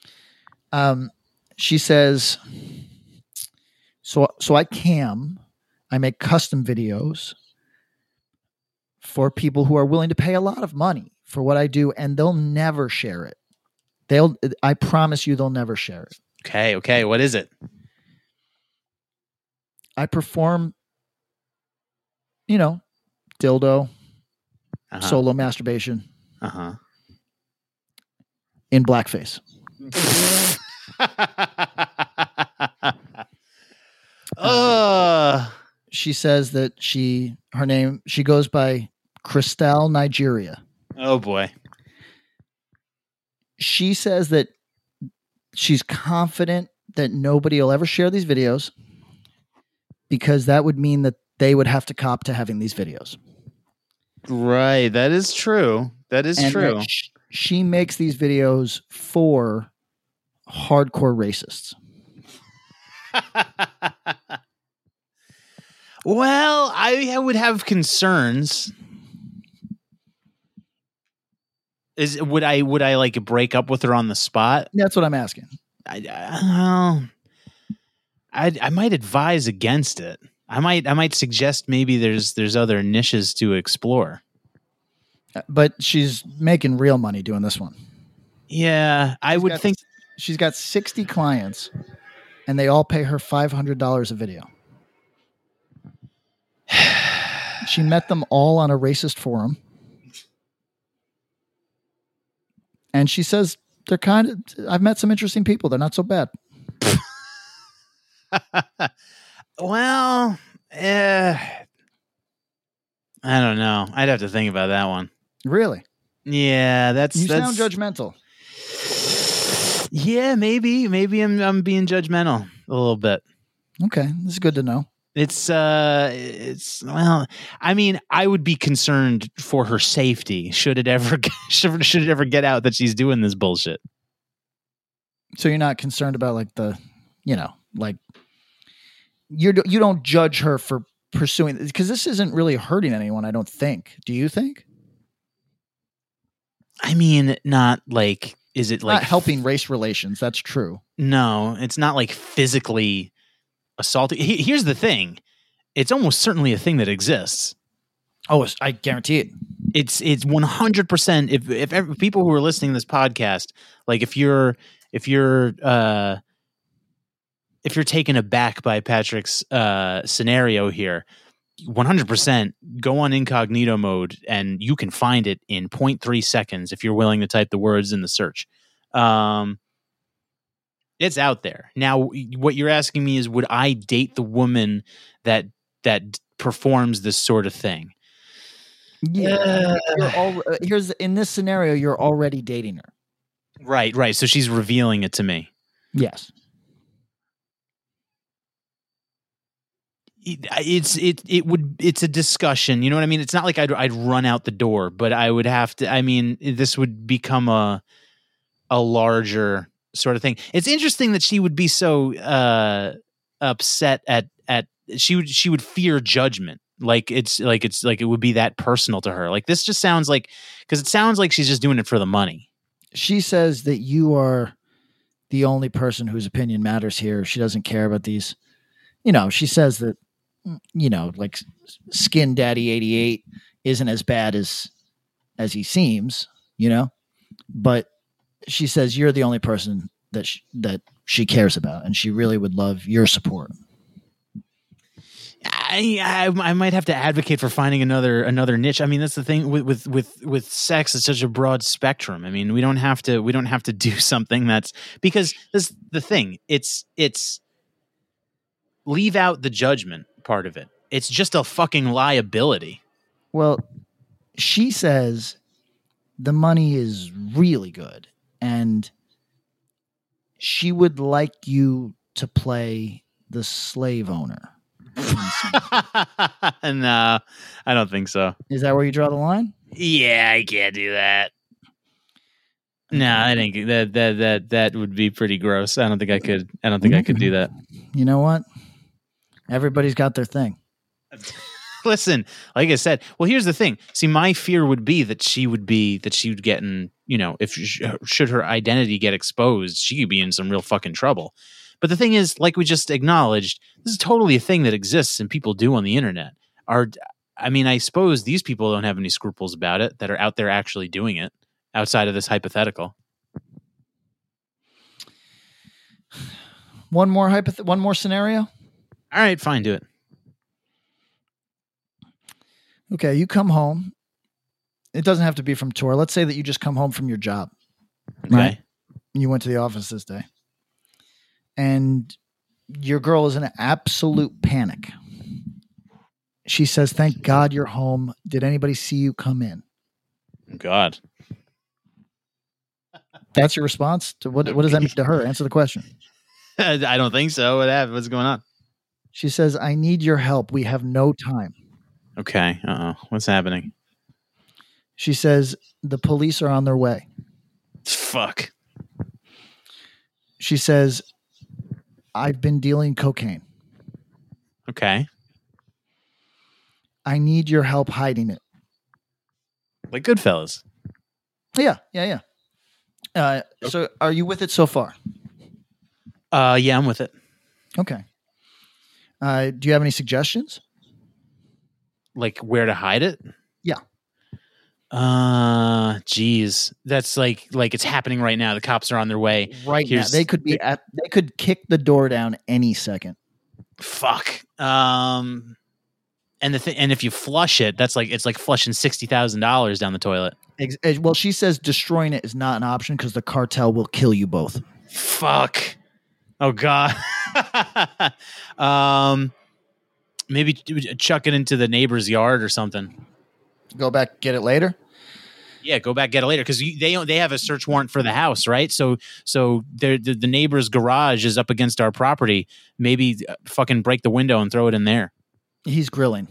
She says, so I make custom videos for people who are willing to pay a lot of money for what I do, and they'll never share it. I promise you they'll never share it. Okay. What is it? I perform, dildo, solo masturbation in blackface. She says that she goes by Crystal Nigeria. Oh boy. She says that she's confident that nobody will ever share these videos because that would mean that they would have to cop to having these videos. Right. That is true. True. She makes these videos for hardcore racists. Well, I would have concerns. Would I like break up with her on the spot? That's what I'm asking. I might advise against it. I might suggest maybe there's other niches to explore. But she's making real money doing this one. Yeah, I would think she's got 60 clients, and they all pay her $500 a video. She met them all on a racist forum. And she says they're kind of. I've met some interesting people. They're not so bad. Well, I don't know. I'd have to think about that one. Really? Yeah, You sound judgmental. Yeah, maybe I'm being judgmental a little bit. Okay, this is good to know. It's well, I mean, I would be concerned for her safety should it ever get out that she's doing this bullshit. So you're not concerned about like like you don't judge her for pursuing, because this isn't really hurting anyone, I don't think. Do you think? I mean, not like, is it like not helping race relations? That's true. No, it's not like physically assaulting. Here's the thing. It's almost certainly a thing that exists. Oh, I guarantee it. It's 100%. If people who are listening to this podcast, like if you're taken aback by Patrick's scenario here, 100% go on incognito mode and you can find it in 0.3 seconds if you're willing to type the words in the search. It's out there. Now, what you're asking me is, would I date the woman that performs this sort of thing? Yeah. Here's in this scenario, you're already dating her. Right. So she's revealing it to me. Yes. It's a discussion. You know what I mean? It's not like I'd run out the door, but I would have to. I mean, this would become a larger sort of thing. It's interesting that she would be so upset at she would fear judgment. Like it would be that personal to her. Like this just sounds like, because it sounds like she's just doing it for the money. She says that you are the only person whose opinion matters here. She doesn't care about these. She says that, like Skin Daddy 88 isn't as bad as he seems, but she says you're the only person that she cares about, and she really would love your support. I might have to advocate for finding another niche. I mean, that's the thing with sex. It's such a broad spectrum. I mean, we don't have to do something that's, because this the thing. It's leave out the judgment part of it. It's just a fucking liability. Well, she says the money is really good, and she would like you to play the slave owner. No, I don't think so. Is that where you draw the line? Yeah, I can't do that. No, I think that would be pretty gross. I don't think I could do that. You know what? Everybody's got their thing. Listen, like I said, well, here's the thing. See, my fear would be that she would get in, should her identity get exposed, she could be in some real fucking trouble. But the thing is, like we just acknowledged, this is totally a thing that exists and people do on the internet. I suppose these people don't have any scruples about it that are out there actually doing it outside of this hypothetical. One more scenario? All right, fine, do it. Okay, you come home. It doesn't have to be from tour. Let's say that you just come home from your job. Right? Okay. You went to the office this day. And your girl is in an absolute panic. She says, "Thank God you're home. Did anybody see you come in?" God. That's your response to what does that mean to her? Answer the question. I don't think so. What happened? What's going on? She says, "I need your help. We have no time." Okay. What's happening? She says, "The police are on their way." Fuck. She says, "I've been dealing cocaine. Okay. I need your help hiding it." Like Goodfellas. Yeah. So are you with it so far? Yeah, I'm with it. Okay. Do you have any suggestions? Like where to hide it? Yeah. Geez. That's like it's happening right now. The cops are on their way. Right now. They could kick the door down any second. Fuck. And and if you flush it, it's like flushing $60,000 down the toilet. Well, she says destroying it is not an option because the cartel will kill you both. Fuck. Oh God. Maybe chuck it into the neighbor's yard or something. Go back, get it later. Yeah, go back, get it later because they have a search warrant for the house, right? So the neighbor's garage is up against our property. Maybe fucking break the window and throw it in there. He's grilling.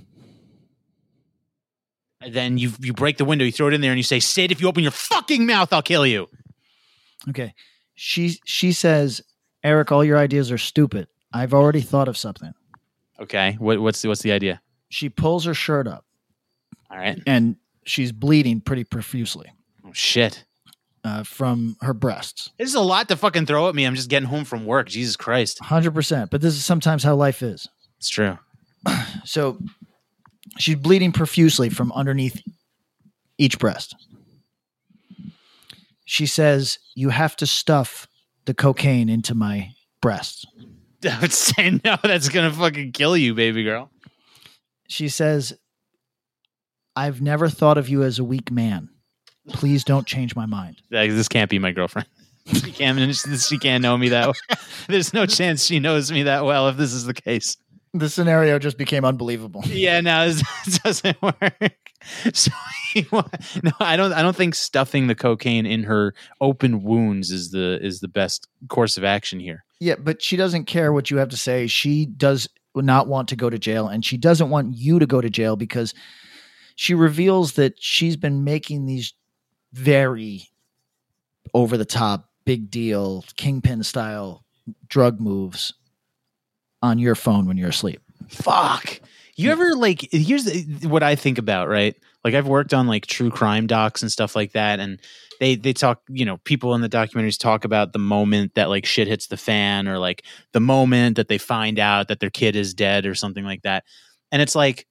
And then you break the window, you throw it in there, and you say, "Sid, if you open your fucking mouth, I'll kill you." Okay. She says, Eric, all your ideas are stupid. I've already thought of something. Okay, what's the idea? She pulls her shirt up. All right, and she's bleeding pretty profusely. Oh shit! From her breasts. This is a lot to fucking throw at me. I'm just getting home from work. Jesus Christ. 100%. But this is sometimes how life is. It's true. So she's bleeding profusely from underneath each breast. She says, you have to stuff the cocaine into my breasts. I would say no. That's going to fucking kill you, baby girl. She says, I've never thought of you as a weak man. Please don't change my mind. This can't be my girlfriend. She can't know me that well. There's no chance she knows me that well if this is the case. The scenario just became unbelievable. Yeah, no, it doesn't work. So, no, I don't think stuffing the cocaine in her open wounds is the best course of action here. Yeah, but she doesn't care what you have to say. She does not want to go to jail, and she doesn't want you to go to jail because she reveals that she's been making these very over the top, big deal, kingpin style drug moves on your phone when you're asleep. Fuck. You ever here's what I think about, right? Like I've worked on like true crime docs and stuff like that. And they talk, people in the documentaries talk about the moment that like shit hits the fan or like the moment that they find out that their kid is dead or something like that. And it's like,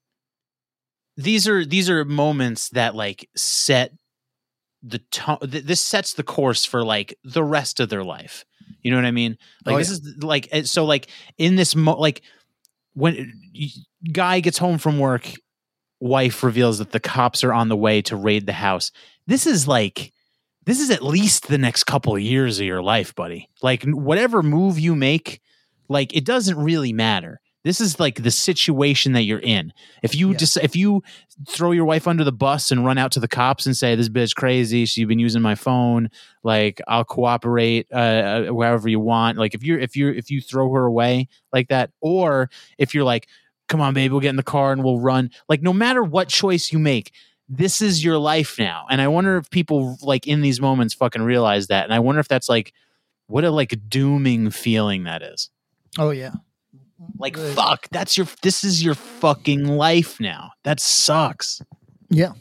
these are moments that like set the tone. This sets the course for like the rest of their life. You know what I mean? Like this is like, so like in this, like when guy gets home from work, wife reveals that the cops are on the way to raid the house. This is at least the next couple of years of your life, buddy. Like whatever move you make, like it doesn't really matter. This is like the situation that you're in. If you if you throw your wife under the bus and run out to the cops and say, this bitch crazy, she's been using my phone, like I'll cooperate wherever you want. Like if you throw her away like that, or if you're like, come on, baby, we'll get in the car and we'll run. Like no matter what choice you make, this is your life now. And I wonder if people like in these moments fucking realize that. And I wonder if that's like, what a like dooming feeling that is. Oh yeah. Like, fuck, this is your fucking life now. That sucks. Yeah.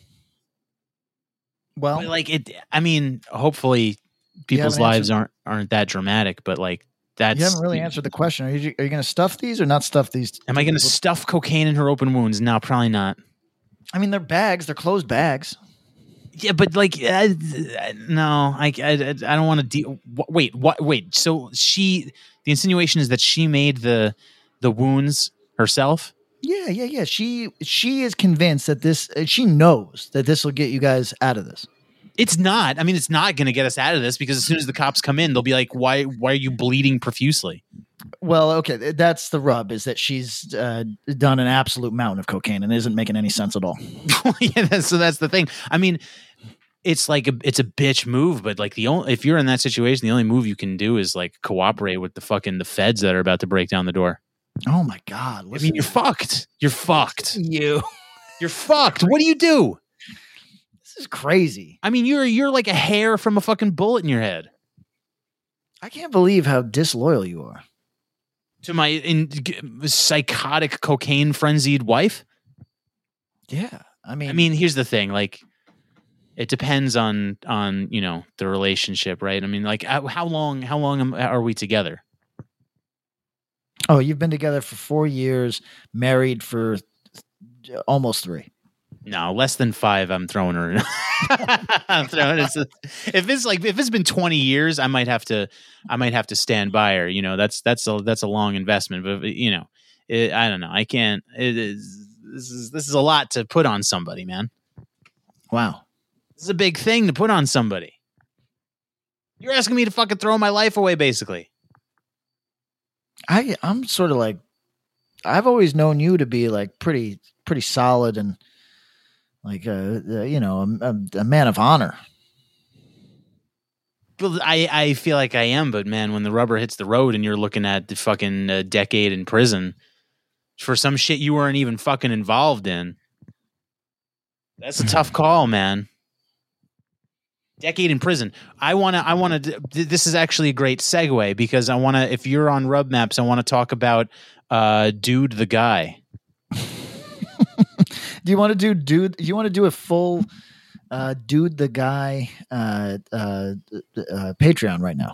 Well, but like hopefully people's lives aren't that dramatic, but like that's. You haven't really answered the question. Are you going to stuff these or not stuff these? Am I going to stuff cocaine in her open wounds? No, probably not. I mean, they're bags. They're closed bags. Yeah, but like, no, I don't want to wait, what? Wait, so the insinuation is that she made the wounds herself? Yeah. She is convinced that she knows that this will get you guys out of this. It's not. I mean, it's not going to get us out of this because as soon as the cops come in, they'll be like, why are you bleeding profusely? Well, okay. That's the rub, is that she's done an absolute mountain of cocaine and isn't making any sense at all. Yeah, so that's the thing. I mean, it's like it's a bitch move, but like if you're in that situation, the only move you can do is like cooperate with the feds that are about to break down the door. Oh my God. Listen. I mean, you're fucked. You're fucked. You're fucked. What do you do? This is crazy. I mean, you're like a hair from a fucking bullet in your head. I can't believe how disloyal you are. To my psychotic cocaine frenzied wife? Yeah. I mean, here's the thing. Like, it depends on the relationship, right? I mean, like, how long are we together? Oh, you've been together for 4 years, married for almost 3. No, less than 5. I'm throwing her in. I'm throwing it. If it's been 20 years, I might have to stand by her. That's a long investment. But I don't know. I can't. is a lot to put on somebody, man. Wow. This is a big thing to put on somebody. You're asking me to fucking throw my life away, basically. I'm sort of like, I've always known you to be like pretty solid and like a man of honor. Well, I feel like I am, but man, when the rubber hits the road and you're looking at the fucking decade in prison for some shit you weren't even fucking involved in, that's a tough call, man. Decade in prison. I want to. This is actually a great segue because I want to. If you're on Rub Maps, I want to talk about Dude the Guy. Do you want to do a full Dude the Guy Patreon right now?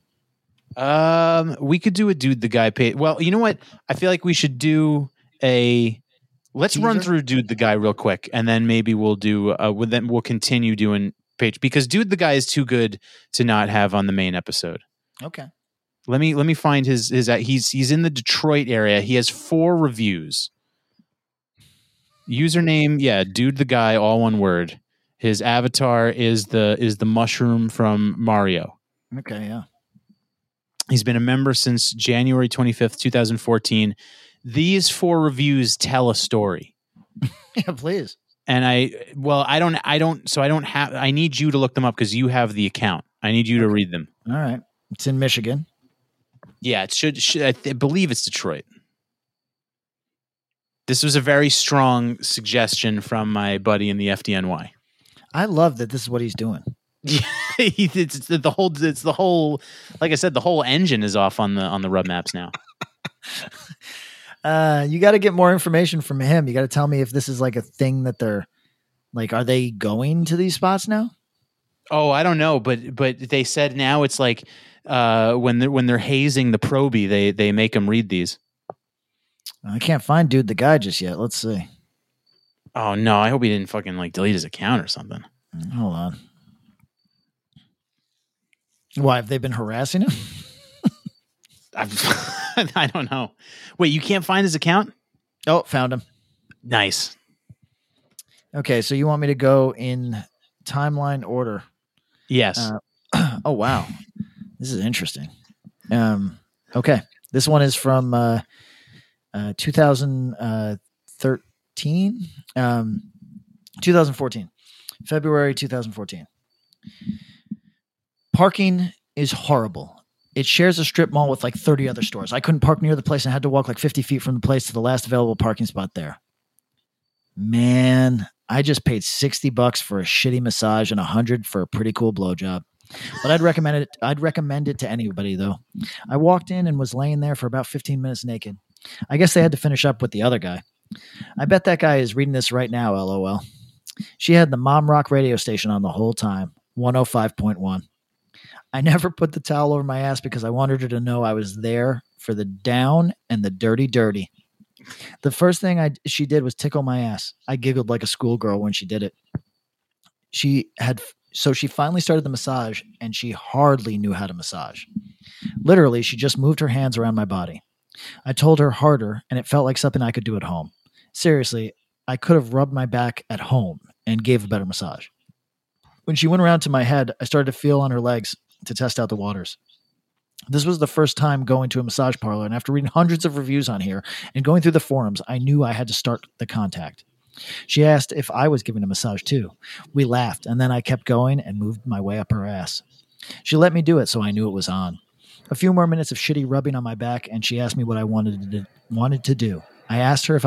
We could do a Dude the Guy Well, you know what? I feel like we should do let's run through Dude the Guy real quick, and then maybe we'll do. We'll continue doing page because Dude the Guy is too good to not have on the main episode. Okay. Let me find his he's in the Detroit area. He has 4 reviews. Username, Dude the Guy, all one word. His avatar is the mushroom from Mario. Okay, yeah. He's been a member since January 25th, 2014. These 4 reviews tell a story. Yeah, please. And I need you to look them up because you have the account. I need you to read them. All right. It's in Michigan. Yeah, it should I believe it's Detroit. This was a very strong suggestion from my buddy in the FDNY. I love that this is what he's doing. Yeah, it's the whole like I said, the whole engine is off on the Rub Maps now. You got to get more information from him. You got to tell me if this is like a thing that they're like, are they going to these spots now? Oh, I don't know, but they said now it's like when they're hazing the probie, they make them read these. I can't find Dude the Guy just yet. Let's see. Oh no, I hope he didn't fucking like delete his account or something. Hold on. Why have they been harassing him? I don't know. Wait, you can't find his account? Oh, found him. Nice. Okay, so you want me to go in timeline order? Yes. Oh, wow. This is interesting. Okay. This one is from 2013. 2014. February 2014. Parking is horrible. It shares a strip mall with like 30 other stores. I couldn't park near the place and had to walk like 50 feet from the place to the last available parking spot there. Man, I just paid $60 for a shitty massage and $100 for a pretty cool blowjob. But I'd recommend it to anybody though. I walked in and was laying there for about 15 minutes naked. I guess they had to finish up with the other guy. I bet that guy is reading this right now, LOL. She had the Mom Rock radio station on the whole time, 105.1. I never put the towel over my ass because I wanted her to know I was there for the down and the dirty. The first thing she did was tickle my ass. I giggled like a schoolgirl when she did it. She finally started the massage, and she hardly knew how to massage. Literally, she just moved her hands around my body. I told her harder, and it felt like something I could do at home. Seriously, I could have rubbed my back at home and gave a better massage. When she went around to my head, I started to feel on her legs to test out the waters. This was the first time going to a massage parlor, and after reading hundreds of reviews on here and going through the forums, I knew I had to start the contact. She asked if I was giving a massage too. We laughed, and then I kept going and moved my way up her ass. She let me do it, so I knew it was on. A few more minutes of shitty rubbing on my back, and she asked me what I wanted to do. I asked her if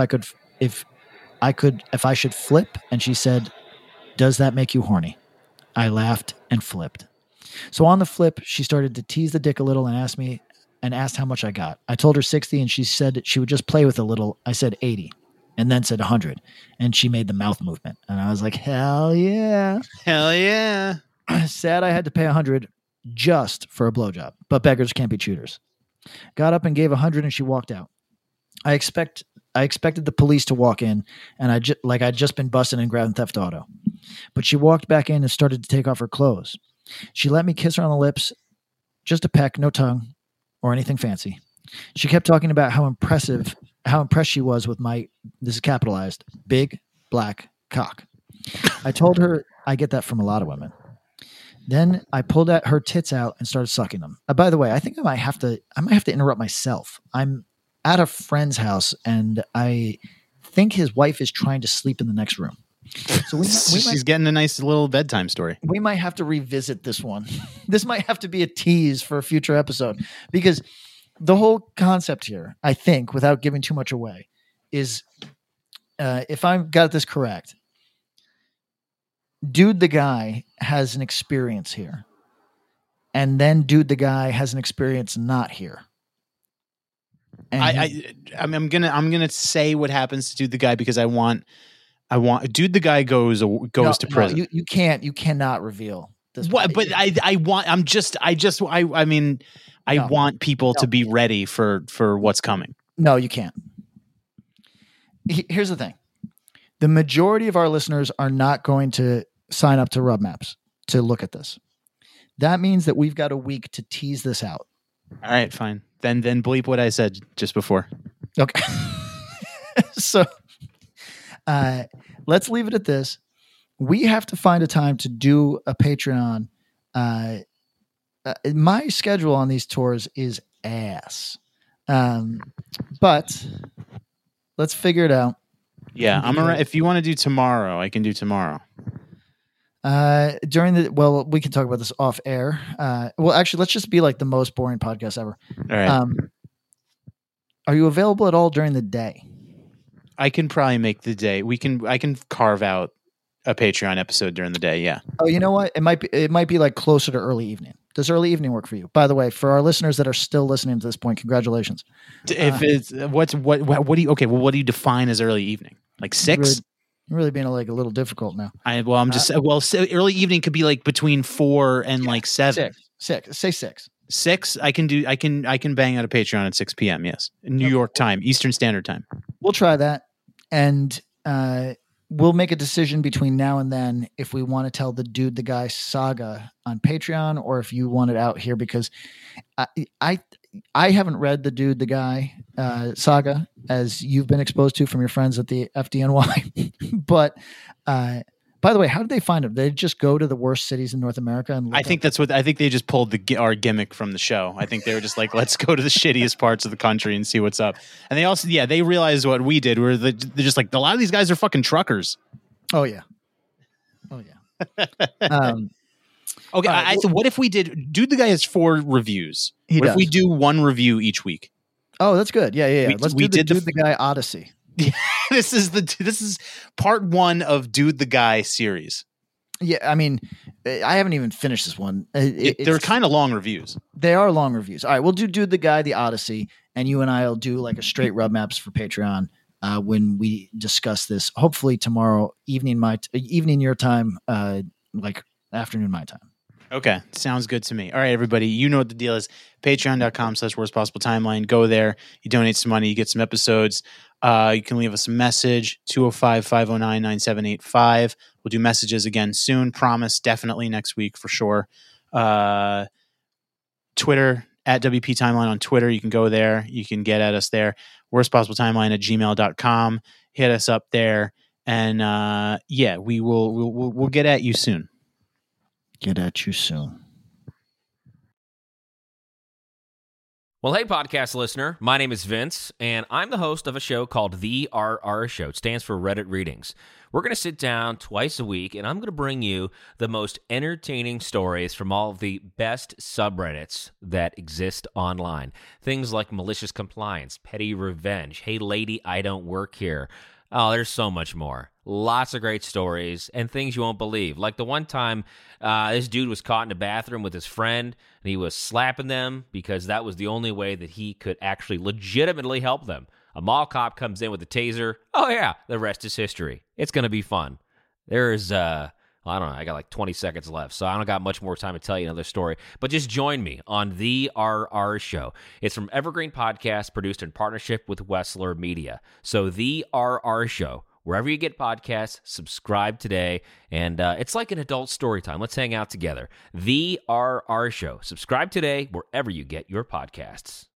I should flip, and she said, "Does that make you horny?" I laughed and flipped. So on the flip, she started to tease the dick a little and asked how much I got. I told her 60, and she said she would just play with a little. I said 80, and then said 100, and she made the mouth movement. And I was like, hell yeah. Hell yeah. Sad I had to pay 100 just for a blowjob, but beggars can't be choosers. Got up and gave 100, and she walked out. I expected the police to walk in, and I'd just been busted in Grand Theft Auto. But she walked back in and started to take off her clothes. She let me kiss her on the lips, just a peck, no tongue or anything fancy. She kept talking about how impressive how impressed she was with my, this is capitalized, big black cock. I told her I get that from a lot of women. Then I pulled her tits out and started sucking them. By the way, I think I might have to interrupt myself. I'm at a friend's house and I think his wife is trying to sleep in the next room. So she's getting a nice little bedtime story. We might have to revisit this one. This might have to be a tease for a future episode, because the whole concept here, I think, without giving too much away, is if I've got this correct, Dude the Guy has an experience here, and then Dude the Guy has an experience not here. And I'm gonna say what happens to Dude the Guy, because I want Dude the Guy goes to prison. No, you cannot reveal this. What? But I want people to be ready for what's coming. No, you can't. Here's the thing. The majority of our listeners are not going to sign up to Rub Maps to look at this. That means that we've got a week to tease this out. All right, fine. Then bleep what I said just before. Okay. So let's leave it at this. We have to find a time to do a Patreon. My schedule on these tours is ass. But let's figure it out. Yeah, I'm around. If you want to do tomorrow, I can do tomorrow. We can talk about this off air. Actually, let's just be like the most boring podcast ever. All right. Are you available at all during the day? I can probably make the day. I can carve out a Patreon episode during the day. Yeah. Oh, you know what? It might be like closer to early evening. Does early evening work for you? By the way, for our listeners that are still listening to this point, congratulations. If it's what do you define as early evening? Like 6? You're really being like a little difficult now. Early evening could be like between 4 and like 7. 6. Say 6. 6. I can bang out a Patreon at 6 p.m. Yes, New York time, Eastern Standard Time. We'll try that, and we'll make a decision between now and then if we want to tell the Dude the Guy saga on Patreon, or if you want it out here, because I haven't read the Dude the Guy saga as you've been exposed to from your friends at the FDNY. But by the way, how did they find them? They just go to the worst cities in North America and I think they just pulled our gimmick from the show. I think they were just like, let's go to the shittiest parts of the country and see what's up. And they also, they realized what we did. They're just like, a lot of these guys are fucking truckers. Oh yeah. Okay. So what if we did? Dude the Guy has 4 reviews. What if we do 1 review each week? Oh, that's good. Yeah. Let's do Dude the Guy Odyssey. This is part 1 of Dude the Guy series. Yeah, I mean, I haven't even finished this one. They're kind of long reviews. They are long reviews. All right, we'll do Dude the Guy, the Odyssey, and you and I will do like a straight Rub Maps for Patreon when we discuss this. Hopefully tomorrow evening your time, like afternoon my time. Okay. Sounds good to me. All right, everybody. You know what the deal is. Patreon.com/worstpossibletimeline. Go there. You donate some money. You get some episodes. You can leave us a message, 205-509-9785. We'll do messages again soon. Promise. Definitely next week for sure. Twitter, at WP Timeline on Twitter. You can go there. You can get at us there. worstpossibletimeline@gmail.com. Hit us up there. And we'll get at you soon. Get at you soon. Well, hey, podcast listener. My name is Vince, and I'm the host of a show called The RR Show. It stands for Reddit Readings. We're going to sit down twice a week, and I'm going to bring you the most entertaining stories from all of the best subreddits that exist online. Things like malicious compliance, petty revenge, hey, lady, I don't work here. Oh, there's so much more. Lots of great stories and things you won't believe. Like the one time this dude was caught in a bathroom with his friend and he was slapping them because that was the only way that he could actually legitimately help them. A mall cop comes in with a taser. Oh, yeah, the rest is history. It's going to be fun. There's, I don't know, I got like 20 seconds left, so I don't got much more time to tell you another story. But just join me on The RR Show. It's from Evergreen Podcast, produced in partnership with Wessler Media. So The RR Show. Wherever you get podcasts, subscribe today. And it's like an adult story time. Let's hang out together. The RR Show. Subscribe today wherever you get your podcasts.